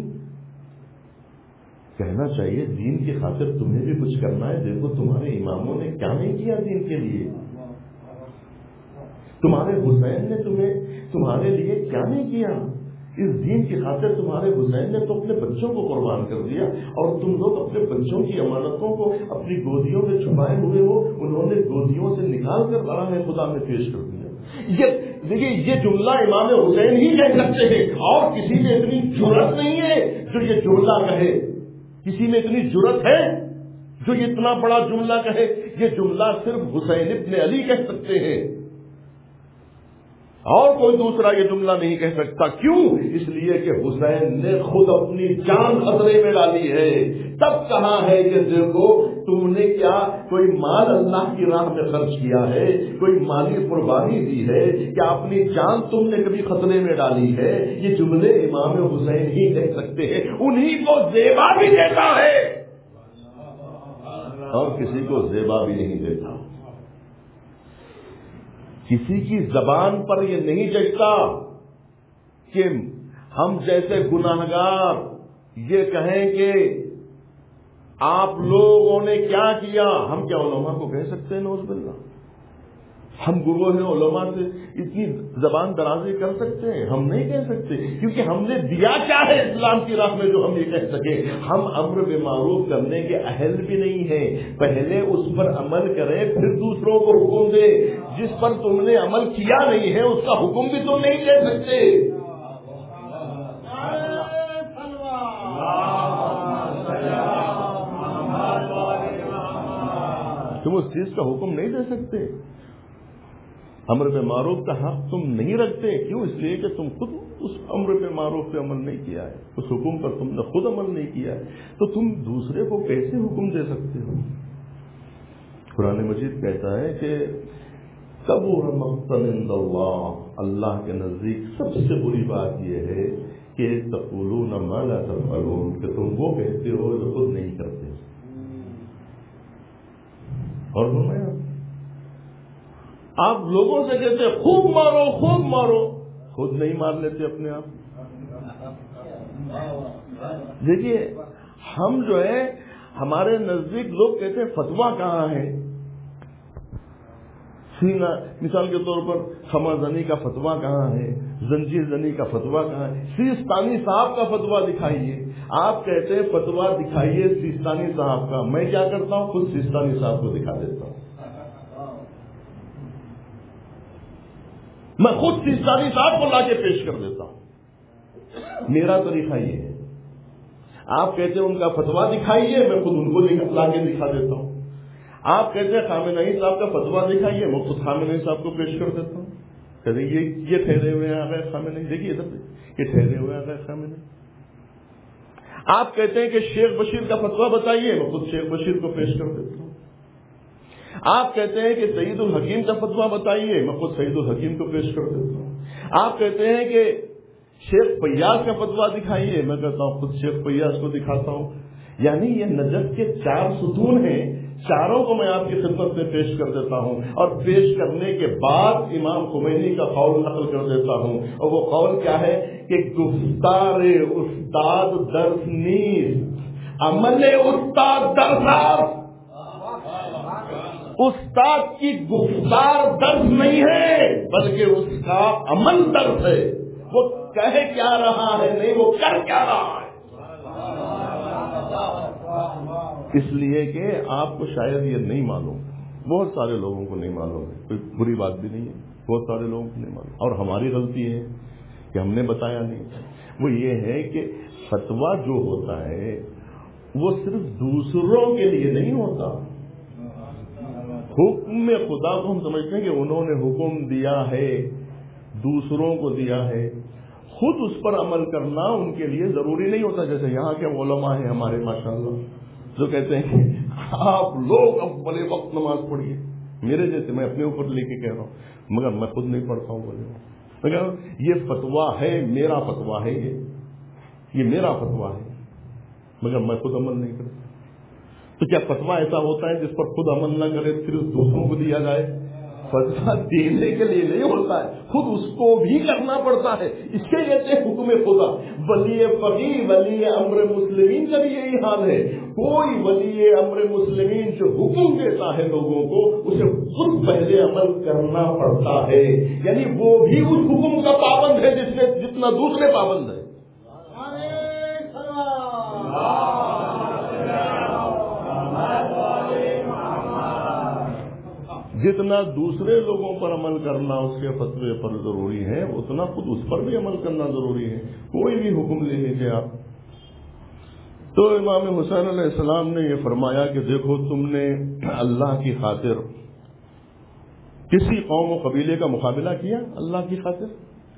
B: کہنا چاہیے دین کی خاطر تمہیں بھی کچھ کرنا ہے. دیکھو تمہارے اماموں نے کیا نہیں کیا دین کے لیے, تمہارے حسین نے تمہیں تمہارے لیے کیا نہیں کیا. اس دین کی خاطر تمہارے حسین نے تو اپنے بچوں کو قربان کر دیا، اور تم لوگ اپنے بچوں کی امانتوں کو اپنی گودیوں میں چھپائے ہوئے ہو، انہوں نے گودیوں سے نکال کر راہ خدا میں پیش کر دیا۔ یہ دیکھیے یہ جملہ امام حسین ہی کہہ سکتے ہیں، اور کسی میں اتنی جرأت نہیں ہے جو یہ جملہ کہے۔ کسی میں اتنی جرأت ہے جو اتنا بڑا جملہ کہے؟ یہ جملہ صرف حسین ابن علی کہہ سکتے ہیں، اور کوئی دوسرا یہ جملہ نہیں کہہ سکتا۔ کیوں؟ اس لیے کہ حسین نے خود اپنی جان خطرے میں ڈالی ہے۔ تب کہا ہے کہ دیکھو تم نے کیا کوئی مال اللہ کی راہ میں خرچ کیا ہے، کوئی مالی قربانی دی ہے، کیا اپنی جان تم نے کبھی خطرے میں ڈالی ہے؟ یہ جملے امام حسین ہی کہہ سکتے ہیں، انہی کو زیبا بھی دیتا ہے اور کسی کو زیبا بھی نہیں دیتا۔ کسی کی زبان پر یہ نہیں جچتا کہ ہم جیسے گناہگار یہ کہیں کہ آپ لوگوں نے کیا کیا۔ ہم کیا علماء کو کہہ سکتے ہیں نعوذ باللہ؟ ہم گروہ علماء سے اتنی زبان درازی کر سکتے ہیں؟ ہم نہیں کہہ سکتے، کیونکہ ہم نے دیا کیا ہے اسلام کی راہ میں جو ہم یہ کہہ سکیں؟ ہم امر بالمعروف کرنے کے اہل بھی نہیں ہیں، پہلے اس پر عمل کریں پھر دوسروں کو حکم دیں۔ جس پر تم نے عمل کیا نہیں ہے اس کا حکم بھی تم نہیں دے سکتے۔ تم اس چیز کا حکم نہیں دے سکتے، امر بالمعروف کا حق تم نہیں رکھتے۔ کیوں؟ اس لیے کہ تم خود اس امر بالمعروف پہ عمل نہیں کیا ہے، اس حکم پر تم نے خود عمل نہیں کیا ہے، تو تم دوسرے کو کیسے حکم دے سکتے ہو؟ قرآن مجید کہتا ہے کہ کبر مقتا عند اللہ، اللہ کے نزدیک سب سے بری بات یہ ہے کہ تقولون ما لا تفعلون، کہ تم وہ کہتے ہو جو خود نہیں کرتے۔ اور فرمایا آپ لوگوں سے کہتے ہیں خوب مارو خوب مارو، خود نہیں مار لیتے اپنے آپ۔ دیکھیے ہم جو ہے ہمارے نزدیک لوگ کہتے ہیں فتویٰ کہاں ہے؟ سینا مثال کے طور پر خمر زنی کا فتویٰ کہاں ہے، زنجیر زنی کا فتویٰ کہاں ہے؟ سیستانی صاحب کا فتویٰ دکھائیے۔ آپ کہتے ہیں فتویٰ دکھائیے سیستانی صاحب کا، میں کیا کرتا ہوں خود سیستانی صاحب کو دکھا دیتا ہوں، میں خود سیستانی صاحب کو لا کے پیش کر دیتا ہوں۔ میرا طریقہ یہ ہے، آپ کہتے ہیں ان کا فتویٰ دکھائیے، میں خود ان کو لا کے دکھا دیتا ہوں۔ آپ کہتے ہیں خامنہئی صاحب کا فتویٰ دکھائیے، میں خود خامنہئی صاحب کو پیش کر دیتا ہوں۔ کہتے ہیں یہ یہ ٹھہرے ہوئے ہیں آغا خامنہئی، دیکھیے ادھر یہ ٹھہرے ہوئے ہیں آغا خامنہئی۔ آپ کہتے ہیں کہ شیخ بشیر کا فتویٰ بتائیے، میں خود شیخ بشیر کو پیش کر دیتا ہوں۔ آپ کہتے ہیں کہ سعید الحکیم کا فتویٰ بتائیے، میں خود سعید الحکیم کو پیش کر دیتا ہوں۔ آپ کہتے ہیں کہ شیخ فیاض کا فتویٰ دکھائیے، میں کہتا ہوں خود شیخ فیاض کو دکھاتا ہوں۔ یعنی یہ نجف کے چار ستون ہیں، چاروں کو میں آپ کی خدمت میں پیش کر دیتا ہوں، اور پیش کرنے کے بعد امام خمینی کا قول نقل کر دیتا ہوں، اور وہ قول کیا ہے کہ گفتار استاد درس نیست، عمل استاد درس۔ استاد کی گفتار درس نہیں ہے بلکہ اس کا عمل درس ہے، وہ کہہ کیا رہا ہے نہیں وہ کر کیا رہا ہے۔ اس لیے کہ آپ کو شاید یہ نہیں معلوم، بہت سارے لوگوں کو نہیں معلوم ہے، کوئی بری بات بھی نہیں ہے، بہت سارے لوگوں کو نہیں معلوم، اور ہماری غلطی ہے کہ ہم نے بتایا نہیں۔ وہ یہ ہے کہ فتویٰ جو ہوتا ہے وہ صرف دوسروں کے لیے نہیں ہوتا۔ حکم خدا کو ہم سمجھتے ہیں کہ انہوں نے حکم دیا ہے، دوسروں کو دیا ہے، خود اس پر عمل کرنا ان کے لیے ضروری نہیں ہوتا۔ جیسے یہاں کے علماء ہیں ہمارے ماشاءاللہ جو کہتے ہیں کہ آپ لوگ اب بڑے وقت نماز پڑھیے، میرے جیسے میں اپنے اوپر لے کے کہہ رہا ہوں مگر میں خود نہیں پڑھتا ہوں، بولے مگر یہ فتویٰ ہے، میرا فتویٰ ہے، یہ یہ میرا فتویٰ ہے مگر میں خود عمل نہیں کرتا۔ تو کیا فتویٰ ایسا ہوتا ہے جس پر خود عمل نہ کرے پھر دوسروں کو دیا جائے؟ فتویٰ دینے کے لیے نہیں ہوتا ہے، خود اس کو بھی کرنا پڑتا ہے۔ اس کے لیے حکم خدا، ولی فقیہ ولی امر مسلمین کا بھی یہی حال ہے، کوئی ولی امر مسلمین جو حکم دیتا ہے لوگوں کو اسے خود پہلے عمل کرنا پڑتا ہے، یعنی وہ بھی اس حکم کا پابند ہے جس میں جتنا دوسرے پابند ہے۔ جتنا دوسرے لوگوں پر عمل کرنا اس کے فتوے پر ضروری ہے، اتنا خود اس پر بھی عمل کرنا ضروری ہے۔ کوئی بھی حکم لے لیجیے آپ۔ تو امام حسین علیہ السلام نے یہ فرمایا کہ دیکھو تم نے اللہ کی خاطر کسی قوم و قبیلے کا مقابلہ کیا، اللہ کی خاطر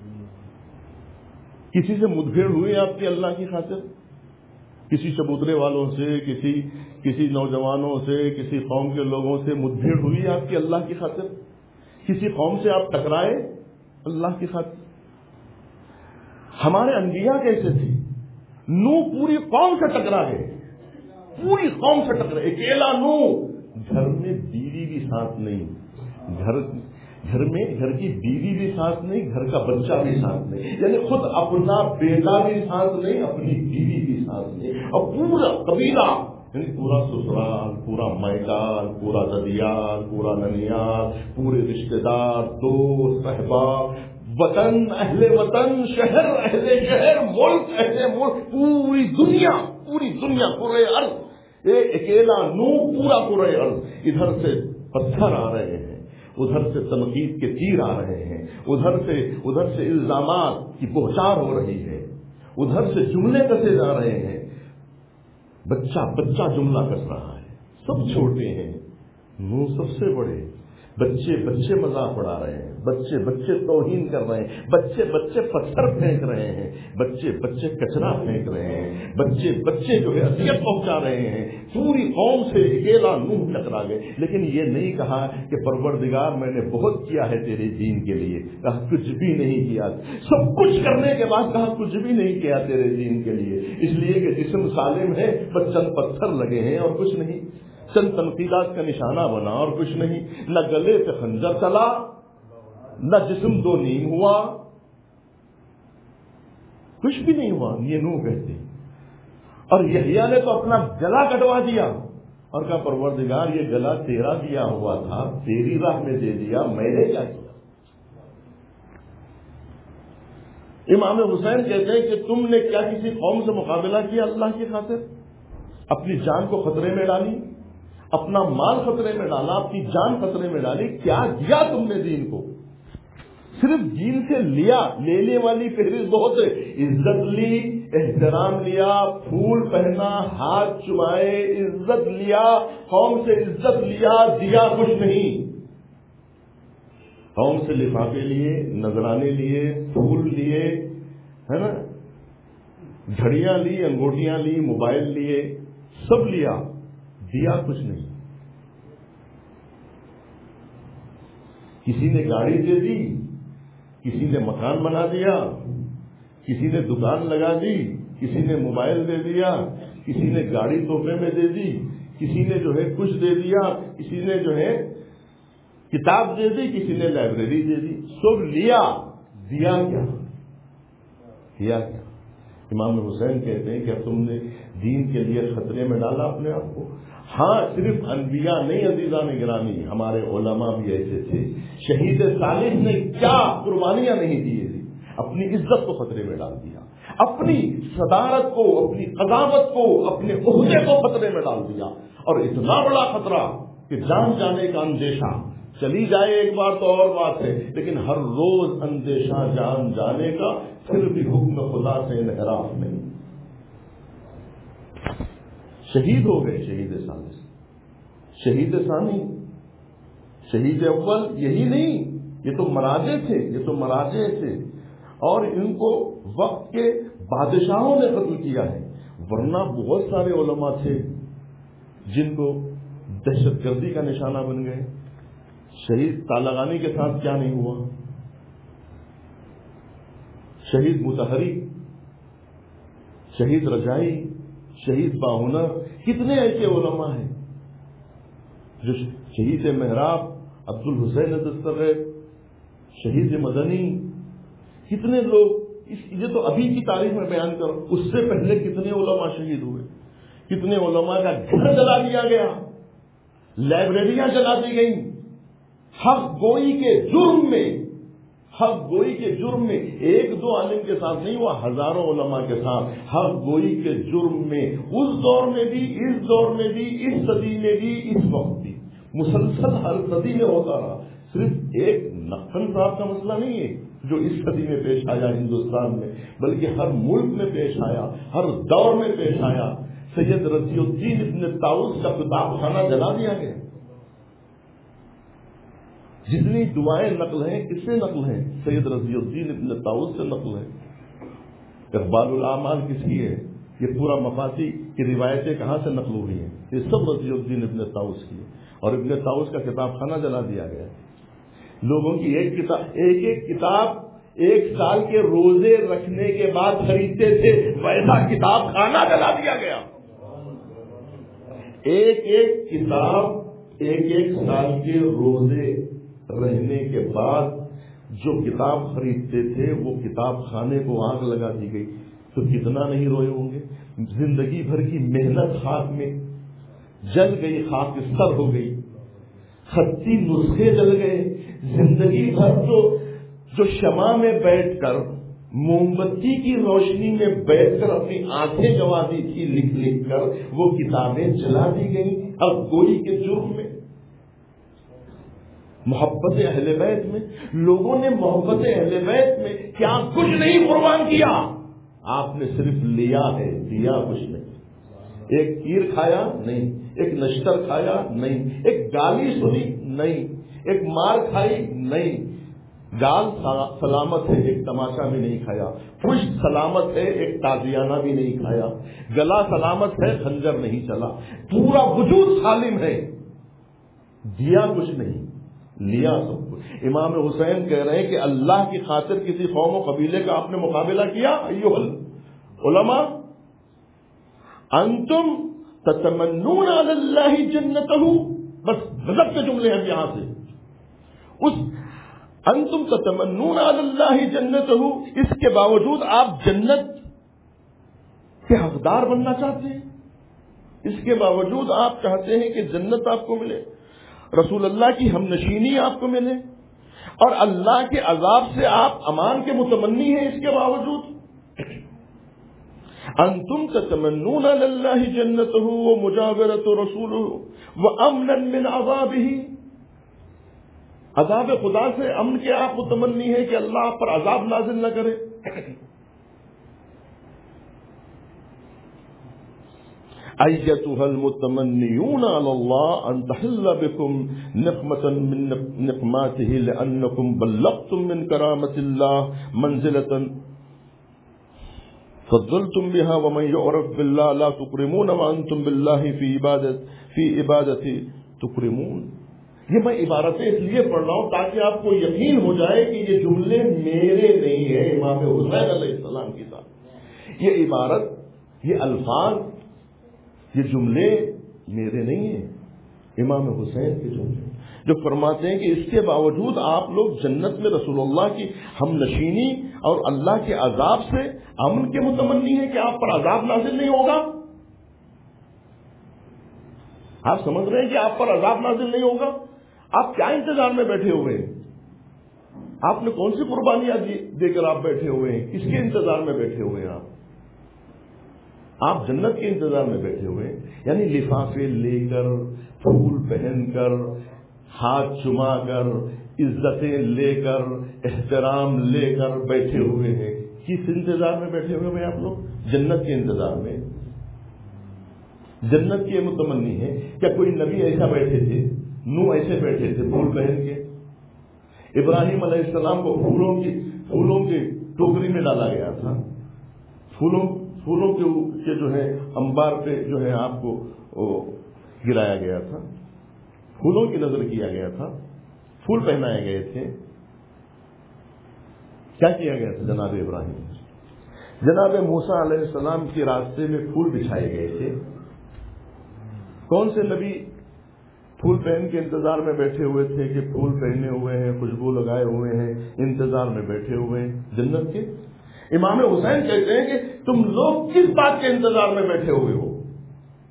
B: کسی سے مدبھیڑ ہوئی آپ کی اللہ کی خاطر، کسی چبوترے والوں سے، کسی کسی نوجوانوں سے، کسی قوم کے لوگوں سے مدبھیڑ ہوئی آپ کی اللہ کی خاطر، کسی قوم سے آپ ٹکرائے اللہ کی خاطر۔ ہمارے انبیاء کیسے تھے؟ نو پوری قوم سے ٹکرا گئے، پوری قوم سے ٹکرا، اکیلا نو، گھر میں بیوی بھی ساتھ نہیں، گھر گھر میں گھر کی بیوی بھی ساتھ نہیں، گھر کا بچہ بھی ساتھ نہیں، یعنی خود اپنا بیٹا بھی ساتھ نہیں، اپنی بیوی بھی ساتھ نہیں، اور پورا قبیلہ، یعنی پورا سسرال، پورا میکال، پورا ددیال، پورا ننیال، پورے رشتے دار، دوست، احباب، وطن، اہل وطن، شہر، اہل شہر، ملک، اہل ملک، پوری دنیا، پوری دنیا، پورے ارض، ایک اکیلا نو پورا پورے ارض، ادھر سے پتھر آ رہے ہیں، ادھر سے تنقید کے تیر آ رہے ہیں، ادھر سے ادھر سے الزامات کی بہتار ہو رہی ہے، ادھر سے جملے کسے جا رہے ہیں، بچہ بچہ جملہ کس رہا ہے، سب چھوٹے ہیں، نو سب سے بڑے، بچے بچے مذاق اڑا رہے ہیں، بچے بچے توہین کر رہے ہیں، بچے بچے پتھر پھینک رہے ہیں، بچے بچے کچرا پھینک رہے ہیں، بچے بچے جو ہے اذیت پہنچا رہے ہیں، پوری قوم سے اکیلا نوح ٹکرا گئے، لیکن یہ نہیں کہا کہ پروردگار میں نے بہت کیا ہے تیرے دین کے لیے، کہا کچھ بھی نہیں کیا، سب کچھ کرنے کے بعد کہا کچھ بھی نہیں کیا تیرے دین کے لیے، اس لیے کہ جسم سالم ہے بس چند پتھر لگے ہیں اور کچھ نہیں، چند تنقیدات کا نشانہ بنا اور کچھ نہیں، نہ گلے پہ خنجر چلا، نہ جسم دو نیم ہوا، کچھ بھی نہیں ہوا، یہ نوح کہتے۔ اور یحییٰ نے تو اپنا گلا کٹوا دیا اور کہا پروردگار یہ گلا تیرا دیا ہوا تھا، تیری راہ میں دے دیا، میں نے کیا کیا۔ امام حسین کہتے ہیں کہ تم نے کیا کسی قوم سے مقابلہ کیا اللہ کی خاطر؟ اپنی جان کو خطرے میں ڈالی، اپنا مال خطرے میں ڈالا، اپنی جان خطرے میں ڈالی، کیا دیا تم نے دین کو؟ صرف دین سے لیا، لینے والی فہرست بہت ہے، عزت لی، احترام لیا، پھول پہنا، ہاتھ چمائے، عزت لیا، قوم سے عزت لیا، دیا کچھ نہیں۔ قوم سے لفافے لیے، نذرانے لیے، پھول لیے، ہے نا، گھڑیاں لی، انگوٹیاں لی، موبائل لیے، سب لیا، دیا کچھ نہیں۔ کسی نے گاڑی دے دی، کسی نے مکان بنا دیا، کسی نے دکان لگا دی، کسی نے موبائل دے دیا، کسی نے گاڑی تحفے میں دے دی، کسی نے جو ہے کچھ دے دیا، کسی نے جو ہے کتاب دے دی، کسی نے لائبریری دے دی، سب لیا، دیا کیا؟ دیا کیا؟ امام حسین کہتے ہیں کہ تم نے دین کے لیے خطرے میں ڈالا اپنے آپ کو۔ ہاں صرف انبیاء نہیں عزیزان گرامی، ہمارے علماء بھی ایسے تھے، شہید صالح نے کیا قربانیاں نہیں دی تھی، اپنی عزت کو خطرے میں ڈال دیا، اپنی صدارت کو، اپنی قضاوت کو، اپنے عہدے کو خطرے میں ڈال دیا، اور اتنا بڑا خطرہ کہ جان جانے کا اندیشہ، چلی جائے ایک بار تو اور بات ہے، لیکن ہر روز اندیشہ جان جانے کا، پھر بھی حکم خدا سے انحراف نہیں۔ شہید ہو گئے، شہید ثانی، شہید ثانی، شہید اول، یہی نہیں، یہ تو مراجع تھے، یہ تو مراجع تھے، اور ان کو وقت کے بادشاہوں نے قتل کیا ہے، ورنہ بہت سارے علماء تھے جن کو دہشت گردی کا نشانہ بن گئے۔ شہید طالقانی کے ساتھ کیا نہیں ہوا، شہید مطہری، شہید رجائی، شہید باہنر، کتنے ایسے علماء ہیں جو شہید محراب، عبد الحسین دستغیر، شہید مدنی، کتنے لوگ، یہ تو ابھی کی تاریخ میں بیان کرو، اس سے پہلے کتنے علماء شہید ہوئے، کتنے علماء کا گھر جلا دیا گیا، لائبریریاں جلا دی گئیں، حق گوئی کے جرم میں حق گوئی کے جرم میں ایک دو عالم کے ساتھ نہیں ہوا، ہزاروں علماء کے ساتھ حق گوئی کے جرم میں، اس دور میں بھی، اس دور میں بھی، اس صدی میں بھی، اس وقت بھی مسلسل ہر صدی میں ہوتا رہا۔ صرف ایک نقن صاحب کا مسئلہ نہیں ہے جو اس صدی میں پیش آیا ہندوستان میں، بلکہ ہر ملک میں پیش آیا، ہر دور میں پیش آیا۔ سید رضی الدین ابن طاؤس کا کتاب خانہ جلا دیا گیا۔ جتنی دعائیں نقل ہیں کس سے نقل ہیں؟ سید رضی الدین ابن طاؤس سے نقل ہے۔ اقبال الاعمال کس کی ہے؟ یہ پورا مفاتی کی روایتیں کہاں سے نقل ہوئی ہیں؟ یہ سب رضی الدین ابن طاؤس کی ہے، اور ابن طاؤس کا کتاب خانہ جلا دیا گیا۔ لوگوں کی ایک کتاب ایک ایک کتاب ایک سال کے روزے رکھنے کے بعد خریدتے تھے، ویسا کتاب خانہ جلا دیا گیا۔ ایک ایک کتاب ایک ایک سال کے روزے رہنے کے بعد جو کتاب خریدتے تھے وہ کتاب خانے کو آگ لگا دی گئی، تو کتنا نہیں روئے ہوں گے؟ زندگی بھر کی محنت خاک میں جل گئی، خاکستر ہو گئی، خطی نسخے جل گئے، زندگی بھر تو جو شمع میں بیٹھ کر موم بتی کی روشنی میں بیٹھ کر اپنی آنکھیں گوا دی تھی لکھ لکھ کر، وہ کتابیں جلا دی گئیں اب گوئی کے جرم میں۔ محبت اہل بیت میں لوگوں نے محبت اہل بیت میں کیا کچھ نہیں قربان کیا، آپ نے صرف لیا ہے، دیا کچھ نہیں۔ ایک تیر کھایا نہیں، ایک نشتر کھایا نہیں، ایک گالی سنی نہیں، ایک مار کھائی نہیں، گال سلامت ہے ایک تماشا بھی نہیں کھایا، پشت سلامت ہے ایک تازیانہ بھی نہیں کھایا، گلا سلامت ہے خنجر نہیں چلا، پورا وجود سالم ہے، دیا کچھ نہیں، لیا سب کچھ۔ امام حسین کہہ رہے ہیں کہ اللہ کی خاطر کسی قوم و قبیلے کا آپ نے مقابلہ کیا؟ ایھا العلماء انتم تتمنون علی اللہ جنتہ، بس غضب کے جملے ہیں یہاں سے، اس انتم تتمنون علی اللہ جنتہ، اس کے باوجود آپ جنت کے حقدار بننا چاہتے ہیں، اس کے باوجود آپ چاہتے ہیں کہ جنت آپ کو ملے، رسول اللہ کی ہم نشینی آپ کو ملے، اور اللہ کے عذاب سے آپ امان کے متمنی ہیں اس کے باوجود۔ انتم تتمنون علی اللہ جنتہ ومجاورۃ رسولہ وامنا من عذابہ، عذاب خدا سے امن کے آپ متمنی ہیں کہ اللہ آپ پر عذاب نازل نہ کرے۔ ایتھا المتمنیون علی اللہ ان تحل بکم نقمة من نقماته لانکم بلغتم من کرامت اللہ منزلة فضلتم بها ومن يعرف بالله لا تكرمون وانتم بالله في عبادت في عبادتي تكرمون۔ یہ میں عبارتیں اس لیے پڑھ رہا ہوں تاکہ آپ کو یقین ہو جائے کہ یہ جملے میرے نہیں ہیں، امام حسین علیہ السلام کی ذات۔ یہ عبارت، یہ الفاظ، یہ جملے میرے نہیں ہیں، امام حسین کے جملے، جو فرماتے ہیں کہ اس کے باوجود آپ لوگ جنت میں رسول اللہ کی ہم نشینی اور اللہ کے عذاب سے امن کے متمنی ہیں کہ آپ پر عذاب نازل نہیں ہوگا۔ آپ سمجھ رہے ہیں کہ آپ پر عذاب نازل نہیں ہوگا؟ آپ کیا انتظار میں بیٹھے ہوئے ہیں؟ آپ نے کون سی قربانیاں دے کر آپ بیٹھے ہوئے ہیں؟ کس کے انتظار میں بیٹھے ہوئے ہیں؟ آپ آپ جنت کے انتظار میں بیٹھے ہوئے ہیں، یعنی لفافے لے کر، پھول پہن کر، ہاتھ چما کر، عزتیں لے کر، احترام لے کر بیٹھے ہوئے ہیں۔ کس انتظار میں بیٹھے ہوئے ہیں آپ لوگ؟ جنت کے انتظار میں۔ جنت کی متمنی ہے۔ کیا کوئی نبی ایسا بیٹھے تھے؟ نو ایسے بیٹھے تھے پھول پہن کے؟ ابراہیم علیہ السلام کو پھولوں کی پھولوں کی ٹوکری میں ڈالا گیا تھا، پھولوں پھولوں کے جو ہے انبار پہ جو ہے آپ کو گرایا گیا تھا، پھولوں کی نظر کیا گیا تھا، پھول پہنائے گئے تھے۔ کیا کیا گیا تھا جناب ابراہیم؟ جناب موسیٰ علیہ السلام کے راستے میں پھول بچھائے گئے تھے۔ کون سے نبی پھول پہن کے انتظار میں بیٹھے ہوئے تھے کہ پھول پہنے ہوئے ہیں، خوشبو لگائے ہوئے ہیں، انتظار میں بیٹھے ہوئے ہیں جنت کے؟ امام حسین کہتے ہیں کہ تم لوگ کس بات کے انتظار میں بیٹھے ہوئے ہو؟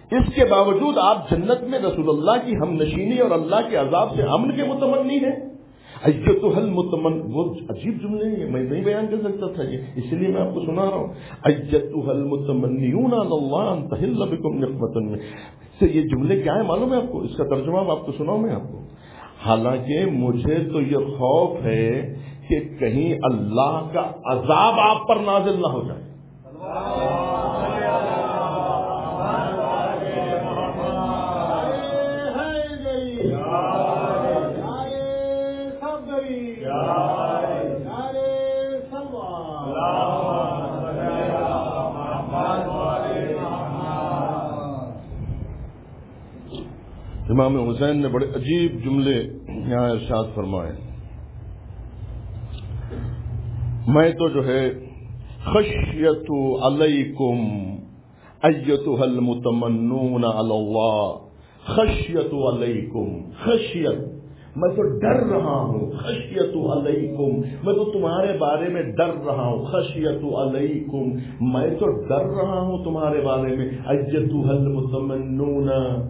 B: اس کے باوجود آپ جنت میں رسول اللہ کی ہم نشینی اور اللہ کے عذاب سے امن کے متمنی ہیں. ایتھا المتمن، وہ عجیب جملے ہیں، میں نہیں بیان کر سکتا تھا یہ، اس لیے میں آپ کو سنا رہا ہوں. ایتھا المتمنیون علی اللہ ان تحل بکم نقمۃ من، سے یہ جملے کیا ہے معلوم ہے آپ کو؟ اس کا ترجمہ آپ کو سناؤں میں آپ کو. حالانکہ مجھے تو یہ خوف ہے کہ کہیں اللہ کا عذاب آپ پر نازل نہ ہو جائے. امام حسین نے بڑے عجیب جملے یہاں ارشاد فرمائے. میں تو جو ہے خشیت علیکم ایتھا المتمنون علی اللہ، خشیت علیکم، خشیت میں تو ڈر رہا ہوں، خشیت علیکم میں تو تمہارے بارے میں ڈر رہا ہوں، خشیت علیکم میں تو ڈر رہا ہوں تمہارے بارے میں، ایتھا المتمنون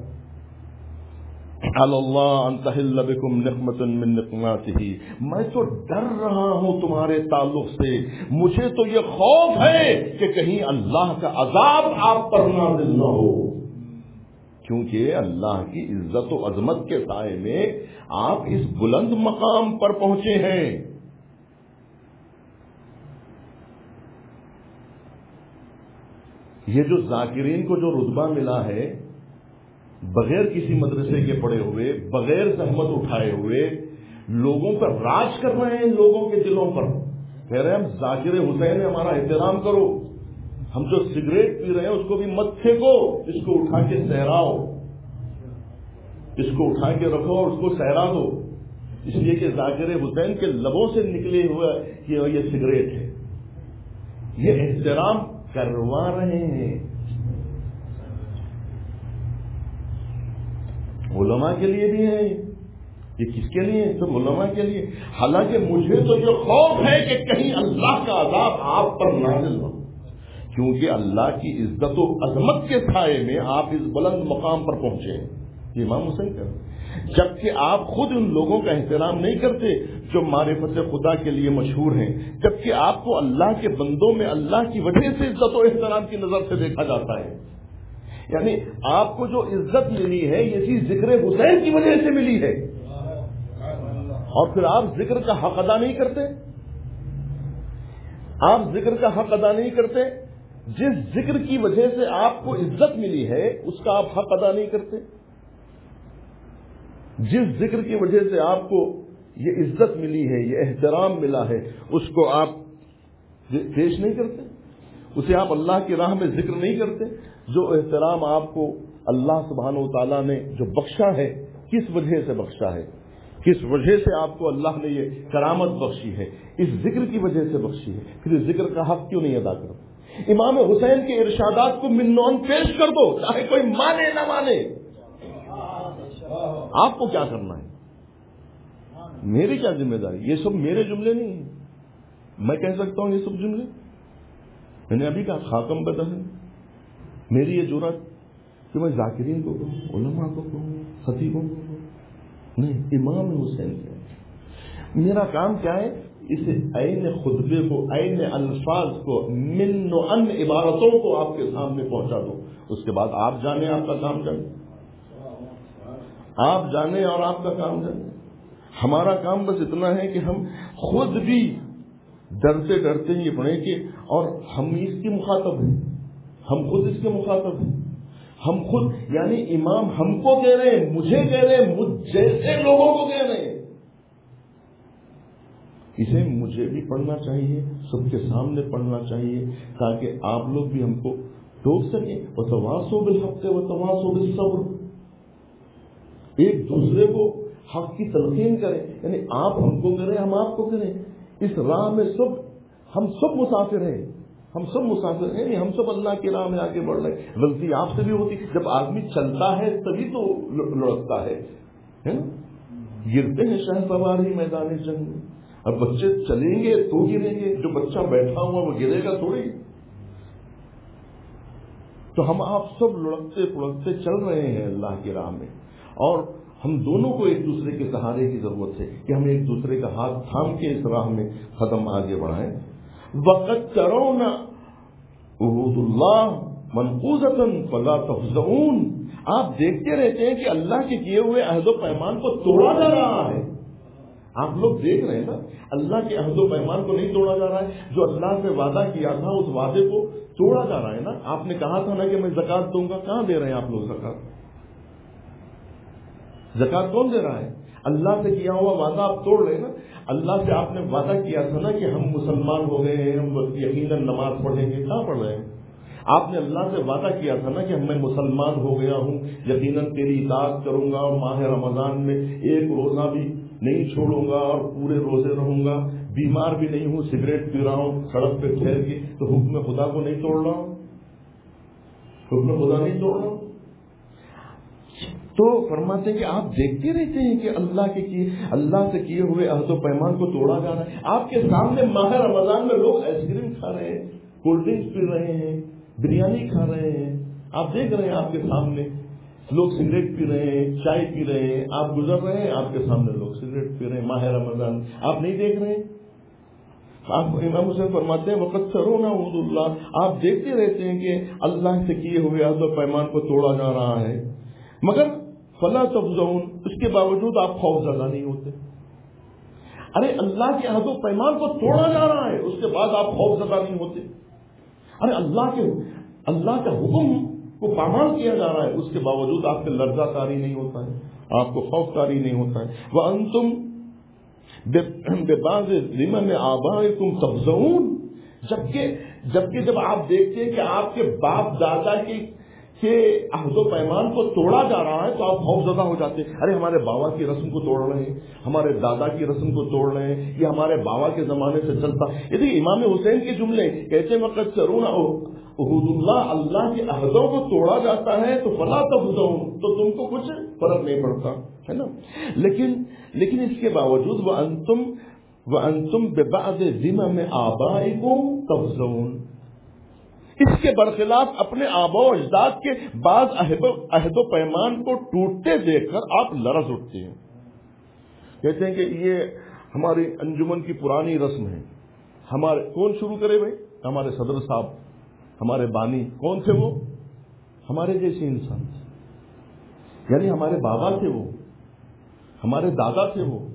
B: علی اللہ ان تحل بکم نقمۃ من نقماتہ، میں تو ڈر رہا ہوں تمہارے تعلق سے، مجھے تو یہ خوف ہے کہ کہیں اللہ کا عذاب آپ پر نازل نہ ہو، کیونکہ اللہ کی عزت و عظمت کے سائے میں آپ اس بلند مقام پر پہنچے ہیں. یہ جو ذاکرین کو جو رتبہ ملا ہے، بغیر کسی مدرسے کے پڑھے ہوئے، بغیر زحمت اٹھائے ہوئے، لوگوں پر راج کر رہے ہیں، لوگوں کے دلوں پر کہہ رہے ہیں ہم ذاکر حسین ہمارا احترام کرو، ہم جو سگریٹ پی رہے ہیں اس کو بھی مت پھینکو، اس کو اٹھا کے سہراؤ، اس کو اٹھا کے رکھو اور اس کو سہرا دو، اس لیے کہ ذاکر حسین کے لبوں سے نکلے ہوئے یہ سگریٹ ہے. یہ احترام کروا رہے ہیں. علماء کے لیے بھی ہے یہ، کس کے لیے؟ سب علماء کے لیے. حالانکہ مجھے تو یہ خوف ہے کہ کہیں اللہ کا عذاب آپ پر نازل نہ ہو، کیونکہ اللہ کی عزت و عظمت کے سائے میں آپ اس بلند مقام پر پہنچے ہیں. یہ امام حسین کا، جبکہ آپ خود ان لوگوں کا احترام نہیں کرتے جو معرفت خدا کے لیے مشہور ہیں، جبکہ آپ کو اللہ کے بندوں میں اللہ کی وجہ سے عزت و احترام کی نظر سے دیکھا جاتا ہے. یعنی آپ کو جو عزت ملی ہے یہ چیز ذکر حسین کی وجہ سے ملی ہے، اور پھر آپ ذکر کا حق ادا نہیں کرتے. آپ ذکر کا حق ادا نہیں کرتے، جس ذکر کی وجہ سے آپ کو عزت ملی ہے اس کا آپ حق ادا نہیں کرتے. جس ذکر کی وجہ سے آپ کو یہ عزت ملی ہے، یہ احترام ملا ہے، اس کو آپ پیش نہیں کرتے، اسے آپ اللہ کی راہ میں ذکر نہیں کرتے. جو احترام آپ کو اللہ سبحانہ و تعالیٰ نے جو بخشا ہے، کس وجہ سے بخشا ہے، کس وجہ سے آپ کو اللہ نے یہ کرامت بخشی ہے، اس ذکر کی وجہ سے بخشی ہے، پھر اس ذکر کا حق کیوں نہیں ادا کرتے؟ امام حسین کے ارشادات کو منون پیش کر دو، چاہے کوئی مانے نہ مانے. آپ کو کیا کرنا ہے؟ میری کیا ذمہ داری؟ یہ سب میرے جملے نہیں ہیں. میں کہہ سکتا ہوں یہ سب جملے، میں نے ابھی کہا خاکم بدہ ہے. میری یہ جرات کہ میں ذاکرین کو کہوں، علماء کو کہوں، خطیبوں کو کہوں؟ نہیں، امام حسین کا. میرا کام کیا ہے؟ اس عین خطبے کو، عین الفاظ کو، من و ان عبارتوں کو آپ کے سامنے پہنچا دو. اس کے بعد آپ جانیں، آپ کا کام جانیں، آپ جانیں اور آپ کا کام جانیں. ہمارا کام بس اتنا ہے کہ ہم خود بھی ڈرتے ڈرتے یہ پڑھیں کہ، اور ہم اس کی مخاطب ہیں، ہم خود اس کے مخاطب ہیں، ہم خود، یعنی امام ہم کو کہہ رہے ہیں، مجھے کہہ رہے ہیں، مجھ جیسے لوگوں کو کہہ رہے ہیں. اسے مجھے بھی پڑھنا چاہیے، سب کے سامنے پڑھنا چاہیے، تاکہ آپ لوگ بھی ہم کو ٹوک سکیں. وتواصوا بالحق وتواصوا بالصبر، ایک دوسرے کو حق کی تلقین کریں. یعنی آپ ہم کو کریں، ہم آپ کو کریں. اس راہ میں سب ہم سب مسافر ہیں، ہم سب مسافر ہیں، یعنی ہم سب اللہ کی راہ میں آگے بڑھ رہے ہیں. غلطی آپ سے بھی ہوتی، جب آدمی چلتا ہے تبھی تو لڑکتا ہے، گرتے ہیں شہ سوار ہی میدان جنگ میں. اب بچے چلیں گے تو گریں گے، جو بچہ بیٹھا ہوا وہ گرے گا تھوڑی. تو ہم آپ سب لڑکتے پڑکتے چل رہے ہیں اللہ کی راہ میں، اور ہم دونوں کو ایک دوسرے کے سہارے کی ضرورت ہے کہ ہم ایک دوسرے کا ہاتھ تھام کے اس راہ میں قدم آگے بڑھائیں۔ وقت ترون عہود اللہ منقوضۃ فلا تفزعون، آپ دیکھتے رہتے ہیں کہ اللہ کے کیے ہوئے عہد و پیمان کو توڑا جا رہا ہے۔ آپ لوگ دیکھ رہے ہیں نا، اللہ کے عہد و پیمان کو نہیں توڑا جا رہا ہے، جو اللہ سے وعدہ کیا تھا اس وعدے کو توڑا جا رہا ہے نا۔ آپ نے کہا تھا نا کہ میں زکوٰۃ دوں گا، کہاں دے رہے ہیں آپ لوگ زکوٰۃ؟ زکوٰۃ کون دے رہا ہے؟ اللہ سے کیا ہوا وعدہ آپ توڑ رہے ہیں نا۔ اللہ سے آپ نے وعدہ کیا تھا نا کہ ہم مسلمان ہو گئے ہیں، ہم یقیناً نماز پڑھیں گے، کہاں پڑھ رہے ہیں؟ آپ نے اللہ سے وعدہ کیا تھا نا کہ میں مسلمان ہو گیا ہوں، یقیناً تیری اطاعت کروں گا، اور ماہ رمضان میں ایک روزہ بھی نہیں چھوڑوں گا اور پورے روزے رہوں گا، بیمار بھی نہیں ہوں، سگریٹ پی رہا ہوں سڑک پہ ٹھہر کے، تو حکم خدا کو نہیں توڑ رہا ہوں، حکم خدا نہیں توڑ رہا ہوں۔ تو فرماتے ہیں کہ آپ دیکھتے رہتے ہیں کہ اللہ کے کیے اللہ سے کیے ہوئے عہد و پیمان کو توڑا جا رہا ہے۔ آپ کے سامنے ماہ رمضان میں لوگ آئس کریم کھا رہے ہیں، کولڈ ڈرنکس پی رہے ہیں، بریانی کھا رہے ہیں، آپ دیکھ رہے ہیں آپ کے سامنے لوگ سگریٹ پی رہے ہیں، چائے پی رہے ہیں، آپ گزر رہے ہیں، آپ کے سامنے لوگ سگریٹ پی رہے ہیں، ماہ رمضان آپ نہیں دیکھ رہے ہیں؟ آپ امام حسین فرماتے ہیں وقت ترون عہود اللہ، آپ دیکھتے رہتے ہیں کہ اللہ سے کیے ہوئے عہد و پیمان کو توڑا جا رہا ہے، مگر فلا تفزعون، اس کے باوجود آپ خوف زدہ نہیں ہوتے۔ ارے اللہ کے عہد و پیمان کو توڑا جا رہا ہے، اس کے بعد آپ خوف زدہ نہیں ہوتے۔ ارے اللہ کے اللہ کا حکم کو پامال کیا جا رہا ہے، اس کے باوجود آپ کے لرزہ طاری نہیں ہوتا ہے، آپ کو خوف طاری نہیں ہوتا ہے۔ وَأَنْتُمْ بِبَعْضِ ذِمَمِ آبَائِكُمْ تَفْزَعُونَ، جبکہ جبکہ جب آپ دیکھتے ہیں کہ آپ کے باپ دادا کی کہ عہد و پیمان کو توڑا جا رہا ہے تو آپ خوف زدہ ہو جاتے ہیں۔ ارے ہمارے بابا کی رسم کو توڑ رہے ہیں، ہمارے دادا کی رسم کو توڑ رہے ہیں، یہ ہمارے بابا کے زمانے سے چلتا۔ یہ دیکھیے امام حسین کے جملے کہتے وقت ترون عہود اللہ، اللہ کے عہدوں کو توڑا جاتا ہے تو فلا تفزعون، تو تم کو کچھ فرق نہیں پڑتا ہے نا۔ لیکن لیکن اس کے باوجود وانتم وانتم ببعض ذمم آبائکم تفزعون، اس کے برخلاف اپنے آبا و اجداد کے بعض عہد و پیمان کو ٹوٹتے دیکھ کر آپ لرز اٹھتے ہیں۔ کہتے ہیں کہ یہ ہماری انجمن کی پرانی رسم ہے۔ ہمارے کون شروع کرے بھائی؟ ہمارے صدر صاحب، ہمارے بانی کون تھے؟ وہ ہمارے جیسے انسان تھے، یعنی ہمارے بابا تھے، وہ ہمارے دادا تھے، وہ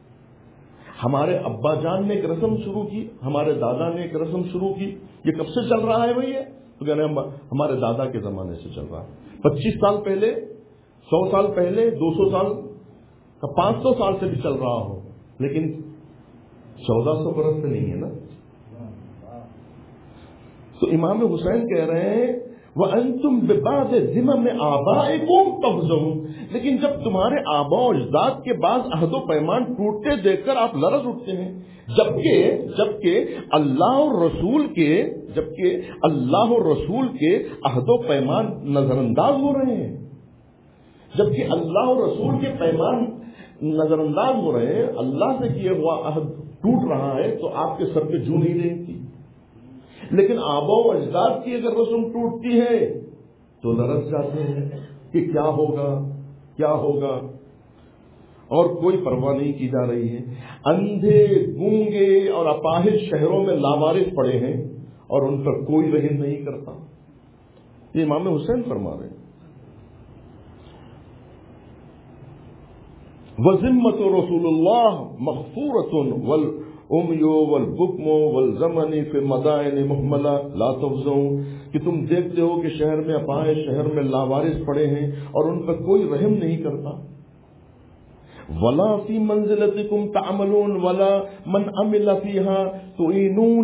B: ہمارے ابا جان نے ایک رسم شروع کی، ہمارے دادا نے ایک رسم شروع کی۔ یہ کب سے چل رہا ہے بھائی؟ یہ تو کہنے ہمارے دادا کے زمانے سے چل رہا ہے، پچیس سال پہلے، سو سال پہلے، دو سو سال، پانچ سو سال سے بھی چل رہا ہو، لیکن چودہ سو برس سے نہیں ہے نا۔ تو امام حسین کہہ رہے ہیں وَأَنْتُمْ بِبَعْضِ ذِمَمِ آبَائِكُمْ تَفْزَعُونَ، لیکن جب تمہارے آبا و اجداد کے بعض عہد و پیمان ٹوٹتے دیکھ کر آپ لرز اٹھتے ہیں، جبکہ جبکہ اللہ اور رسول کے جبکہ اللہ اور رسول کے عہد و پیمان نظر انداز ہو رہے ہیں، جبکہ اللہ اور رسول کے پیمان نظر انداز ہو رہے ہیں، اللہ سے کیا ہوا عہد ٹوٹ رہا ہے تو آپ کے سر پہ جو نہیں رہتی، لیکن آبا و اجداد کی اگر رسم ٹوٹتی ہے تو لرز جاتے ہیں کہ کیا ہوگا کیا ہوگا، اور کوئی پرواہ نہیں کی جا رہی ہے۔ اندھے، گونگے اور اپاہج شہروں میں لاوارث پڑے ہیں اور ان پر کوئی رحم نہیں کرتا۔ یہ امام حسین فرما رہے ہیں۔ وَذِمَّةُ رسول اللہ مغفورۃ والأمی والبکم والزمن فی مدائن محملہ لا تفزعون، کہ تم دیکھتے ہو کہ شہر میں اپاہج شہر میں لاوارث پڑے ہیں اور ان پر کوئی رحم نہیں کرتا۔ ولا فی منزلتکم تعملون ولا من عمل فیہا تعینون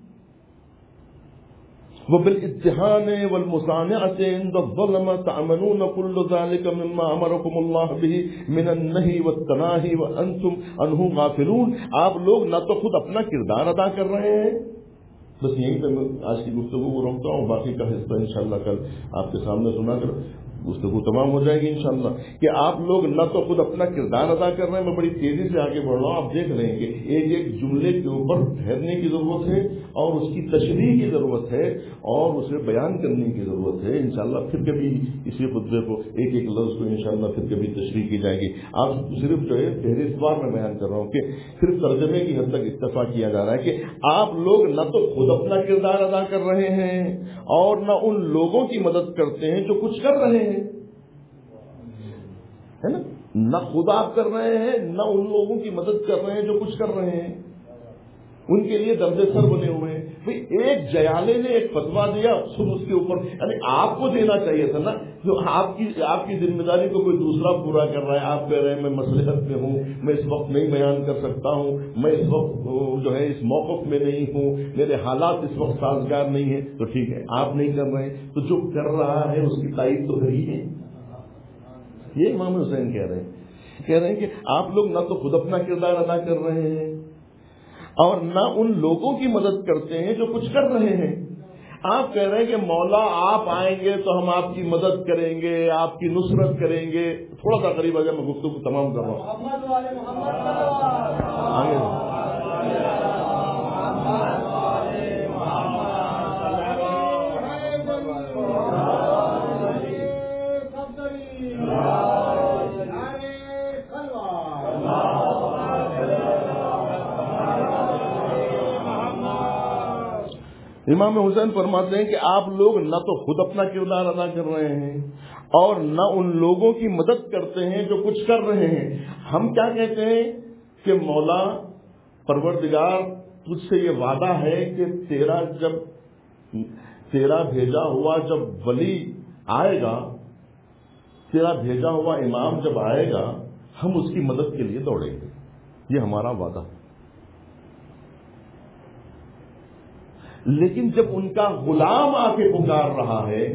B: وبالاتحان والمصانعة عند الظلم تعملون كل ذلك مما امركم الله به من النهي والتناهي وانتم عنه غافلون۔ آپ لوگ نہ تو خود اپنا کردار ادا کر رہے ہیں، بس یہیں پہ میں آج کی گفتگو کو روکتا ہوں، باقی کا حصہ انشاءاللہ کل آپ کے سامنے سنا کر گفتگو تمام ہو جائے گی انشاءاللہ کہ آپ لوگ نہ تو خود اپنا کردار ادا کر رہے ہیں. میں بڑی تیزی سے آگے بڑھ رہا ہوں, آپ دیکھ رہے ہیں کہ ایک ایک جملے کے اوپر ٹھہرنے کی ضرورت ہے اور اس کی تشریح کی ضرورت ہے اور اسے بیان کرنے کی ضرورت ہے. انشاءاللہ پھر کبھی اسی خطبے کو ایک ایک لفظ کو انشاءاللہ پھر کبھی تشریح کی جائے گی. آپ صرف جو ہے فہرستوار میں بیان کر رہا ہوں کہ صرف ترجمے کی حد تک اتفاق کیا جا رہا ہے کہ آپ لوگ نہ تو خود اپنا کردار ادا کر رہے ہیں اور نہ ان لوگوں کی مدد کرتے ہیں جو کچھ کر رہے ہیں, ہے نا. نہ خود آپ کر رہے ہیں نہ ان لوگوں کی مدد کر رہے ہیں جو کچھ کر رہے ہیں. ان کے لیے درد سر بنے ہوئے ہیں. بھئی ایک جیالے نے ایک فتوا دیا خود اس کے اوپر, یعنی آپ کو دینا چاہیے تھا نا, جو آپ کی آپ کی ذمہ داری کو کوئی دوسرا پورا کر رہا ہے. آپ کہہ رہے ہیں میں مصلحت میں ہوں, میں اس وقت نہیں بیان کر سکتا ہوں, میں اس وقت جو ہے اس موقف میں نہیں ہوں, میرے حالات اس وقت سازگار نہیں ہیں. تو ٹھیک ہے, آپ نہیں کر رہے ہیں تو جو کر رہا ہے اس کی تائید تو کری ہے. یہ امام حسین کہہ رہے ہیں کہہ رہے ہیں کہ آپ لوگ نہ تو خود اپنا کردار ادا کر رہے ہیں اور نہ ان لوگوں کی مدد کرتے ہیں جو کچھ کر رہے ہیں. آپ کہہ رہے ہیں کہ مولا آپ آئیں گے تو ہم آپ کی مدد کریں گے, آپ کی نصرت کریں گے. تھوڑا سا قریب اگر میں گفتگو تمام کر رہا ہوں. امام حسین فرماتے ہیں کہ آپ لوگ نہ تو خود اپنا کردار ادا کر رہے ہیں اور نہ ان لوگوں کی مدد کرتے ہیں جو کچھ کر رہے ہیں. ہم کیا کہتے ہیں کہ مولا پروردگار تجھ سے یہ وعدہ ہے کہ تیرا جب تیرا بھیجا ہوا جب ولی آئے گا, تیرا بھیجا ہوا امام جب آئے گا, ہم اس کی مدد کے لیے دوڑیں گے. یہ ہمارا وعدہ. لیکن جب ان کا غلام آ کے پکار رہا ہے,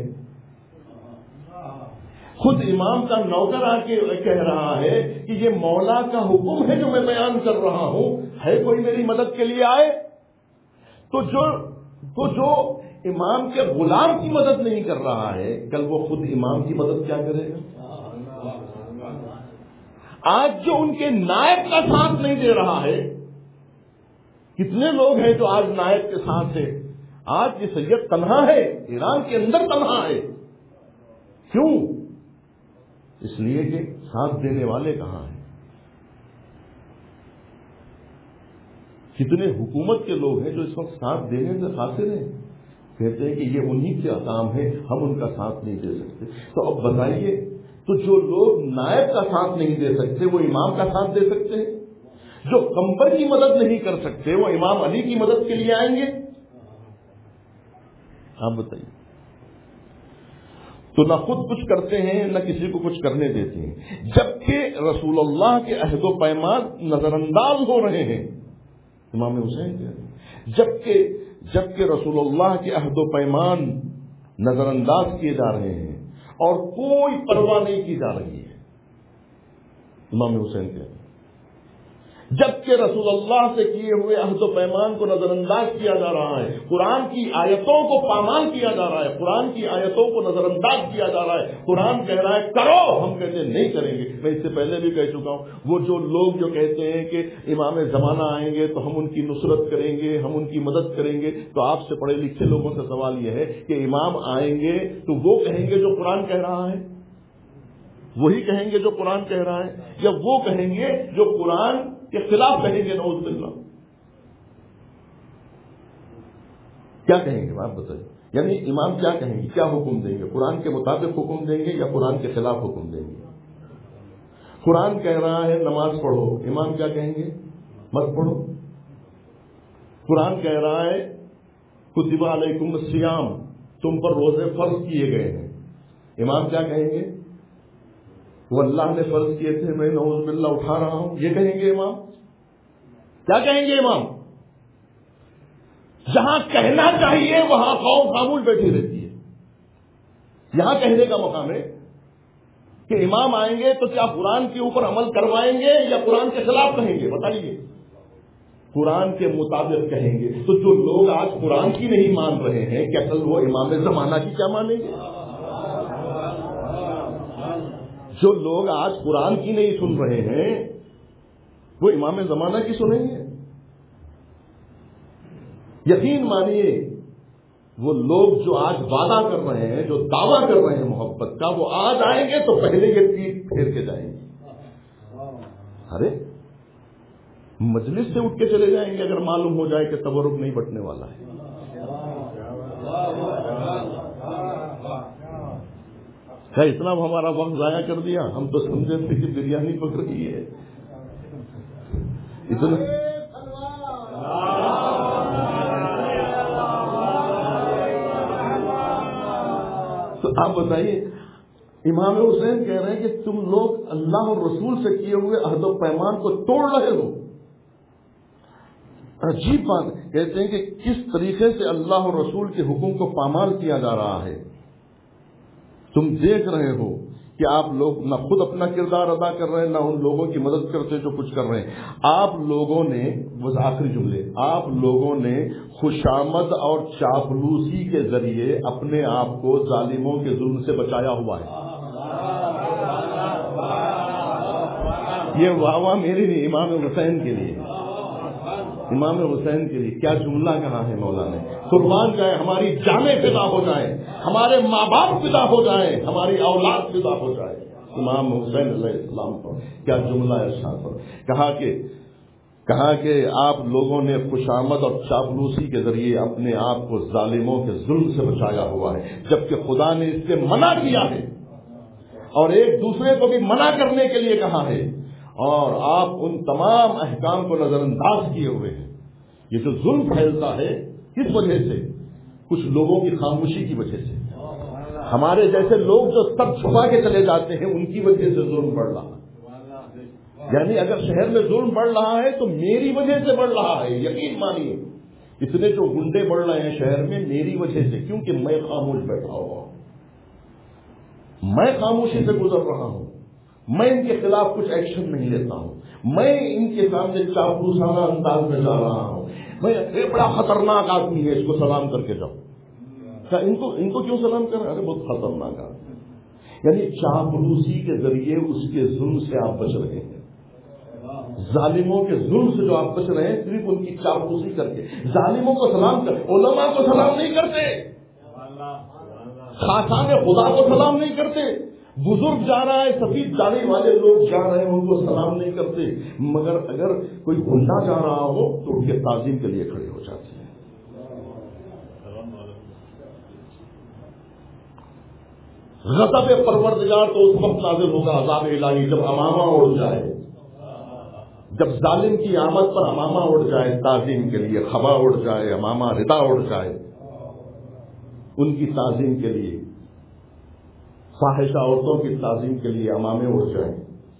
B: خود امام کا نوکر آ کے کہہ رہا ہے کہ یہ مولا کا حکم ہے جو میں بیان کر رہا ہوں, ہے کوئی میری مدد کے لیے آئے, تو جو تو جو امام کے غلام کی مدد نہیں کر رہا ہے, کل وہ خود امام کی مدد کیا کرے گا. آج جو ان کے نائب کا ساتھ نہیں دے رہا ہے, کتنے لوگ ہیں جو آج نائب کے ساتھ ہیں. آج یہ سید تنہا ہے, ایران کے اندر تنہا ہے. کیوں؟ اس لیے کہ ساتھ دینے والے کہاں ہیں. کتنے حکومت کے لوگ ہیں جو اس وقت ساتھ دینے سے قاصر ہیں, کہتے ہیں کہ یہ انہی کے کام ہے, ہم ان کا ساتھ نہیں دے سکتے. تو اب بتائیے, تو جو لوگ نائب کا ساتھ نہیں دے سکتے وہ امام کا ساتھ دے سکتے ہیں؟ جو کمبر کی مدد نہیں کر سکتے وہ امام علی کی مدد کے لیے آئیں گے؟ آپ بتائیے. تو نہ خود کچھ کرتے ہیں نہ کسی کو کچھ کرنے دیتے ہیں, جبکہ رسول اللہ کے عہد و پیمان نظر انداز ہو رہے ہیں. امام حسین کہہ رہے ہیں جبکہ جبکہ رسول اللہ کے عہد و پیمان نظر انداز کیے جا رہے ہیں اور کوئی پرواہ نہیں کی جا رہی ہے. امام حسین کہہ رہے ہیں جبکہ رسول اللہ سے کیے ہوئے عہد و پیمان کو نظر انداز کیا جا رہا ہے, قرآن کی آیتوں کو پامال کیا جا رہا ہے, قرآن کی آیتوں کو نظر انداز کیا جا رہا ہے. قرآن کہہ رہا ہے کرو, ہم کہتے ہیں نہیں کریں گے. میں اس سے پہلے بھی کہہ چکا ہوں, وہ جو لوگ جو کہتے ہیں کہ امام زمانہ آئیں گے تو ہم ان کی نصرت کریں گے, ہم ان کی مدد کریں گے, تو آپ سے پڑھے لکھے لوگوں سے سوال یہ ہے کہ امام آئیں گے تو وہ کہیں گے جو قرآن کہہ رہا ہے, وہی کہیں گے جو قرآن کہہ رہا ہے, یا وہ کہیں گے جو قرآن کے خلاف کہیں گے؟ نعوذ باللہ. کیا کہیں گے آپ بتائیے؟ یعنی امام کیا کہیں گے, کیا حکم دیں گے؟ قرآن کے مطابق حکم دیں گے یا قرآن کے خلاف حکم دیں گے؟ قرآن کہہ رہا ہے نماز پڑھو, امام کیا کہیں گے؟ مت پڑھو. قرآن کہہ رہا ہے کتب علیکم الصیام, تم پر روزے فرض کیے گئے ہیں, امام کیا کہیں گے؟ وہ اللہ نے فرض کیے تھے, میں نعوذ باللہ اٹھا رہا ہوں. یہ کہیں گے امام؟ کیا کہیں گے امام؟ جہاں کہنا چاہیے وہاں قوم خاموش بیٹھی رہتی ہے. یہاں کہنے کا مقام ہے کہ امام آئیں گے تو کیا قرآن کے اوپر عمل کروائیں گے یا قرآن کے خلاف کہیں گے؟ بتائیے. قرآن کے مطابق کہیں گے. تو جو لوگ آج قرآن کی نہیں مان رہے ہیں, کیا کل وہ امام زمانہ کی کیا مانیں گے؟ جو لوگ آج قرآن کی نہیں سن رہے ہیں وہ امام زمانہ کی سنیں گے؟ یقین مانیے وہ لوگ جو آج وعدہ کر رہے ہیں، جو دعویٰ کر رہے ہیں محبت کا، وہ آج آئیں گے تو پہلے یہ پیٹ پھیر کے جائیں گے۔ ارے مجلس سے اٹھ کے چلے جائیں گے اگر معلوم ہو جائے کہ تبرک نہیں بٹنے والا ہے۔ کیا اتنا ہمارا وقت ضائع کر دیا؟ ہم تو سمجھے تھے کہ بریانی پک رہی ہے۔ اتنا تو آپ بتائیے، امام حسین کہہ رہے ہیں کہ تم لوگ اللہ اور رسول سے کیے ہوئے عہد و پیمان کو توڑ رہے ہو۔ عجیب بات، کہتے ہیں کہ کس طریقے سے اللہ اور رسول کے حکم کو پامال کیا جا رہا ہے۔ تم دیکھ رہے ہو کہ آپ لوگ نہ خود اپنا کردار ادا کر رہے ہیں، نہ ان لوگوں کی مدد کرتے جو کچھ کر رہے ہیں۔ آپ لوگوں نے، وہ آخری جملے، آپ لوگوں نے خوشامد اور چاپلوسی کے ذریعے اپنے آپ کو ظالموں کے ظلم سے بچایا ہوا ہے۔ یہ واہ واہ میری نہیں، امام حسین کے لیے، امام حسین کے لیے کیا جملہ کہا ہے مولا نے۔ قربان جائے، ہماری جانیں فدا ہو جائیں، ہمارے ماں باپ فدا ہو جائیں، ہماری اولاد فدا ہو جائے امام حسین علیہ السلام پر۔ کیا جملہ ارشاد پر کہا کہ کہا کہ آپ لوگوں نے خوشامد اور چاپلوسی کے ذریعے اپنے آپ کو ظالموں کے ظلم سے بچایا ہوا ہے، جبکہ خدا نے اس سے منع کیا ہے اور ایک دوسرے کو بھی منع کرنے کے لیے کہا ہے، اور آپ ان تمام احکام کو نظر انداز کیے ہوئے ہیں۔ یہ جو ظلم پھیلتا ہے کس وجہ سے؟ کچھ لوگوں کی خاموشی کی وجہ سے۔ ہمارے جیسے لوگ جو سب چھپا کے چلے جاتے ہیں، ان کی وجہ سے ظلم بڑھ رہا ہے۔ یعنی اگر شہر میں ظلم بڑھ رہا ہے تو میری وجہ سے بڑھ رہا ہے، یقین مانیے۔ اتنے جو گنڈے بڑھ رہے ہیں شہر میں، میری وجہ سے، کیونکہ میں خاموش بیٹھا ہوا ہوں، میں خاموشی سے گزر رہا ہوں، میں ان کے خلاف کچھ ایکشن نہیں لیتا ہوں، میں ان کے سامنے چاپلوسانہ انداز میں جا رہا ہوں، میں یہ بڑا خطرناک آدمی ہے، اس کو سلام کر کے جاؤ۔ کیا ان کو ان کو کیوں سلام کر رہے ہیں؟ ارے بہت خطرناک آدمی۔ یعنی چاپلوسی کے ذریعے اس کے ظلم سے آپ بچ رہے ہیں، ظالموں کے ظلم سے جو آپ بچ رہے ہیں صرف ان کی چاپلوسی کر کے۔ ظالموں کو سلام کر، علماء کو سلام نہیں کرتے، خاصان خدا کو سلام نہیں کرتے، بزرگ جا رہا ہے، سفید داڑھی والے لوگ جا رہے ہیں، ان کو سلام نہیں کرتے، مگر اگر کوئی گنڈا جا رہا ہو تو ان کے تعظیم کے لیے کھڑے ہو جاتے ہیں۔ غضب پروردگار تو اس وقت نازل ہوگا، عذاب الہی، جب امامہ اڑ جائے، جب ظالم کی آمد پر امامہ اڑ جائے تعظیم کے لیے، خبا اڑ جائے، امامہ ردا اڑ جائے ان کی تعظیم کے لیے، فاحشہ عورتوں کی تعظیم کے لیے امامے اڑ جائیں،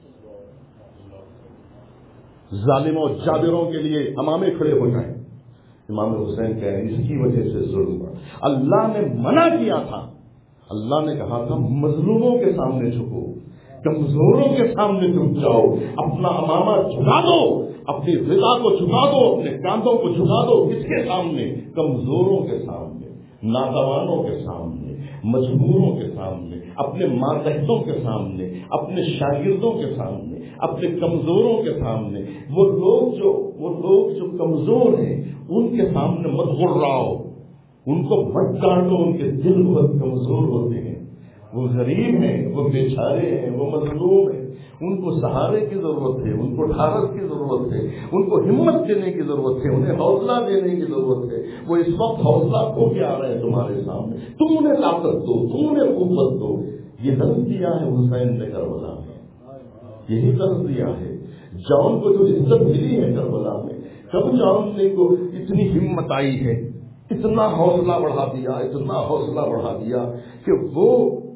B: ظالموں جابروں کے لیے امامے کھڑے ہو جائیں۔ امام حسین کہہ رہے ہیں اس کی وجہ سے ظلم بڑھا۔ اللہ نے منع کیا تھا، اللہ نے کہا تھا مظلوموں کے سامنے جھکو، کمزوروں کے سامنے تم جاؤ، اپنا امامہ جھکا دو، اپنی رضا کو جھکا دو، اپنے کاندھوں کو جھکا دو۔ کس کے سامنے؟ کمزوروں کے سامنے، ناتوانوں کے سامنے، مجبوروں کے سامنے، اپنے ماتحتوں کے سامنے، اپنے شاگردوں کے سامنے، اپنے کمزوروں کے سامنے۔ وہ لوگ جو وہ لوگ جو کمزور ہیں ان کے سامنے مت غراؤ، ان کو مت ڈانٹو، ان کے دل بہت کمزور ہوتے ہیں، وہ غریب ہیں، وہ بیچارے ہیں، وہ مظلوم ہیں، ان کو سہارے کی ضرورت ہے، ان کو ڈھارس کی ضرورت ہے، ان کو ہمت دینے کی ضرورت ہے، انہیں حوصلہ دینے کی ضرورت ہے۔ وہ اس وقت حوصلہ کھو کے آ رہے ہیں تمہارے سامنے، تم انہیں طاقت دو، تم انہیں قوت دو۔ یہ درس دیا ہے حسین نے کربلا میں، یہی درس دیا ہے۔ جان کو جو عزت ملی ہے کربلا میں، کب جان نے کو اتنی ہمت آئی ہے، اتنا حوصلہ بڑھا دیا، اتنا حوصلہ بڑھا دیا کہ وہ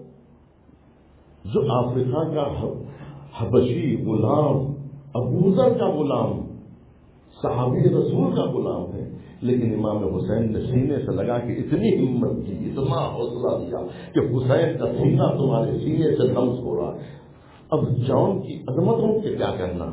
B: جو افریقہ کا حبشی غلام، ابوذر کا غلام، صحابی رسول کا غلام ہے، لیکن امام حسین نے سینے سے لگا کے اتنی ہمت کی، اتنا حوصلہ دیا کہ حسین کا سینہ تمہارے سینے سے لمس ہو رہا ہے۔ اب جان کی عظمتوں کے کیا کہنا۔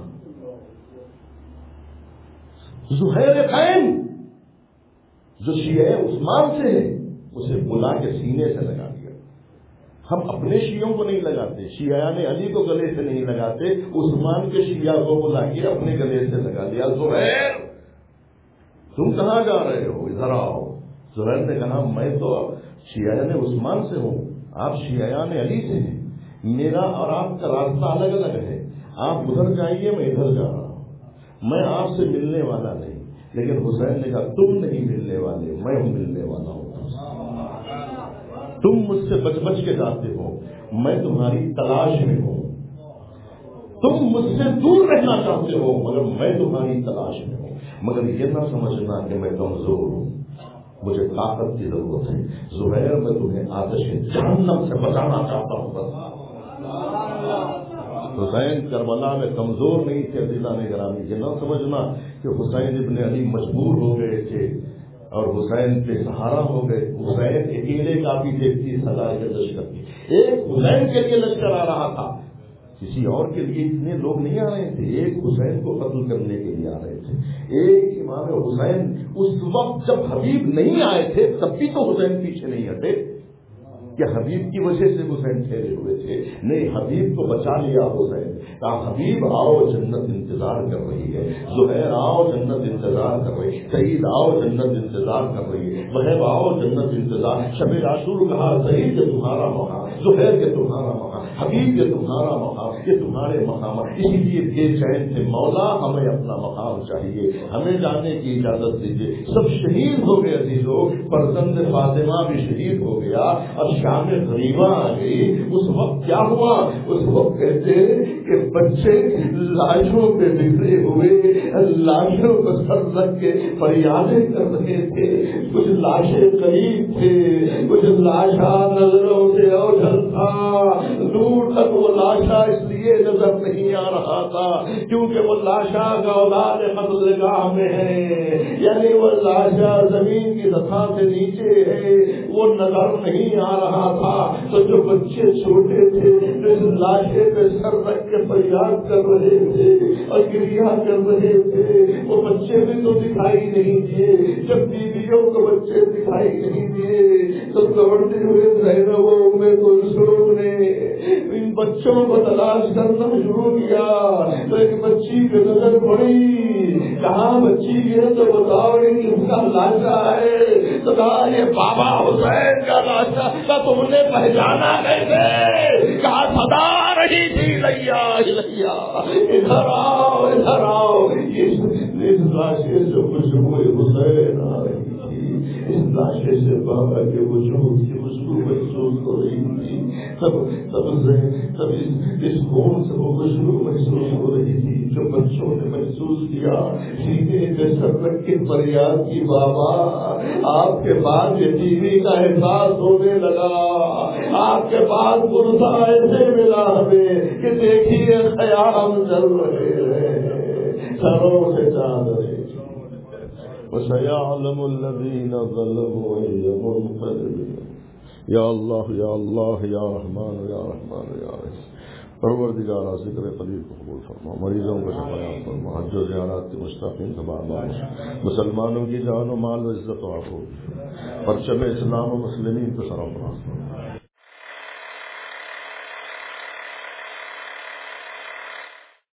B: زہیر خین جو شیعہ عثمان سے ہے، اسے بلا کے سینے سے لگا دیا۔ ہم اپنے شیعوں کو نہیں لگاتے، شیعیان علی کو گلے سے نہیں لگاتے، عثمان کے شیعہ کو بلا کے اپنے گلے سے لگا لیا. زہیر تم کہاں جا رہے ہو، ادھر آؤ. زہیر نے کہا میں تو شیعیان عثمان سے ہوں، آپ شیعیان علی سے ہیں، میرا اور آپ کا راستہ الگ الگ ہے، آپ ادھر جائیے میں ادھر جا رہا ہوں، میں آپ سے ملنے والا نہیں. لیکن حسین نے کہا تم نہیں ملنے والے، میں ہوں ملنے والا ہوں. تم مجھ سے بچ بچ کے جاتے ہو، میں تمہاری تلاش میں ہوں. تم مجھ سے دور رہنا چاہتے ہو مگر میں تمہاری تلاش میں ہوں. مگر یہ نہ سمجھنا کہ میں کمزور ہوں، مجھے طاقت کی ضرورت ہے. زہیر میں تمہیں آتش جہنم سے بچانا چاہتا ہوں. بس حسین کربلا میں کمزور نہیں تھے. عزیزان گرامی، یہ نہ سمجھنا کہ حسین ابن علی مجبور ہو گئے تھے اور حسین پہ سہارا ہو گئے. حسین اکیلے کافی تھے تیس ہزار کے لشکر کی. ایک حسین کے لیے لشکر آ رہا تھا، کسی اور کے لیے اتنے لوگ نہیں آ رہے تھے. ایک حسین کو قتل کرنے کے لیے آ رہے تھے. ایک امام حسین اس وقت جب حبیب نہیں آئے تھے تب بھی تو حسین پیچھے نہیں ہٹے کہ حبیب کی وجہ سے حسین ٹھہرے ہوئے تھے. نہیں، حبیب کو بچا لیا حسین. کہا حبیب آؤ جنت انتظار کر رہی ہے، زہیر آؤ جنت انتظار کر رہی ہے، سعید آؤ جنت انتظار کر رہی ہے، وہیب آؤ جنت انتظار. شب عاشور کہا سعید کے تمہارا مقام، زہیر کے تمہارا مقام، حبیب کے تمہارا مقام، یہ تمہارے مقامات. اسی لیے بے چین تھے. مولا ہمیں اپنا مقام چاہیے، ہمیں جانے کی اجازت دیجیے. سب شہید ہو گئے عزیزو، فرزند فاطمہ بھی شہید ہو گیا اور شام غریبہ آ گئی. اس وقت کیا ہوا؟ اس وقت کہتے کہ بچے لاشوں پہ بکھرے ہوئے لاشوں کو سر رکھ کے فریادیں کر رہے تھے. کچھ لاشیں قریب تھے، کچھ لاشا نظروں سے اوجھل تھا. دور تک وہ لاشا اس لیے نظر نہیں آ رہا تھا کیونکہ وہ لاشا کا اولاد قتل گاہ میں ہے، یعنی وہ لاشا زمین کی سطح سے نیچے ہے، وہ نظر نہیں آ رہا تھا. تو جو بچے چھوٹے تھے جو اس لاشے پہ سر رکھ کے فریاد کر رہے تھے اور گریہ کر رہے تھے، وہ بچے بھی تو دکھائی نہیں دیے. جب بیویوں کو بچے دکھائی نہیں دیے تو دوڑتے ہوئے زینب و ام کلثوم نے ان بچوں کو تلاش کرنا شروع کیا. تو ایک بچی پہ نظر پڑی، کہاں بچی ہے تو بتاؤ اس کا لاشا ہے. تو کہا یہ بابا حسین کا لاشا. کا تم نے پہچانا کیسے؟ کہا صدا آ رہی تھی لیا لیا ادھر آؤ ادھر آؤ. اس لاشے سے خوشبو حسین آ رہی تھی، اس لاشے سے بابا کے وجود کی خوشبو محسوس ہو رہی تھی. تب تب اس خون سے وہ خوشبو محسوس ہو رہی تھی جو بچوں نے محسوس کیا. سینے پہ سر رکھ کے فریاد کی بابا آپ کے بعد یتیمی کا احساس ہونے لگا. آپ کے بعد غصہ ایسے ملا ہمیں کہ دیکھیے خیام چل رہے ہیں، سروں سے چادریں. وَسَيَعْلَمُ الَّذِينَ ظَلَمُوا أَيَّ مُنقَلِبٍ. یا اللہ یا اللہ یا رحمان یا رحمان یا رحیم. پروردگارا ذکر قلیل کو قبول فرما، مریضوں کو شفایاب فرما، حج و زیارات کے مستقیم تباہ بخش، مسلمانوں کی جان و مال و عزت و عفو، پرچم اسلام و مسلمین کو سرفراز فرما.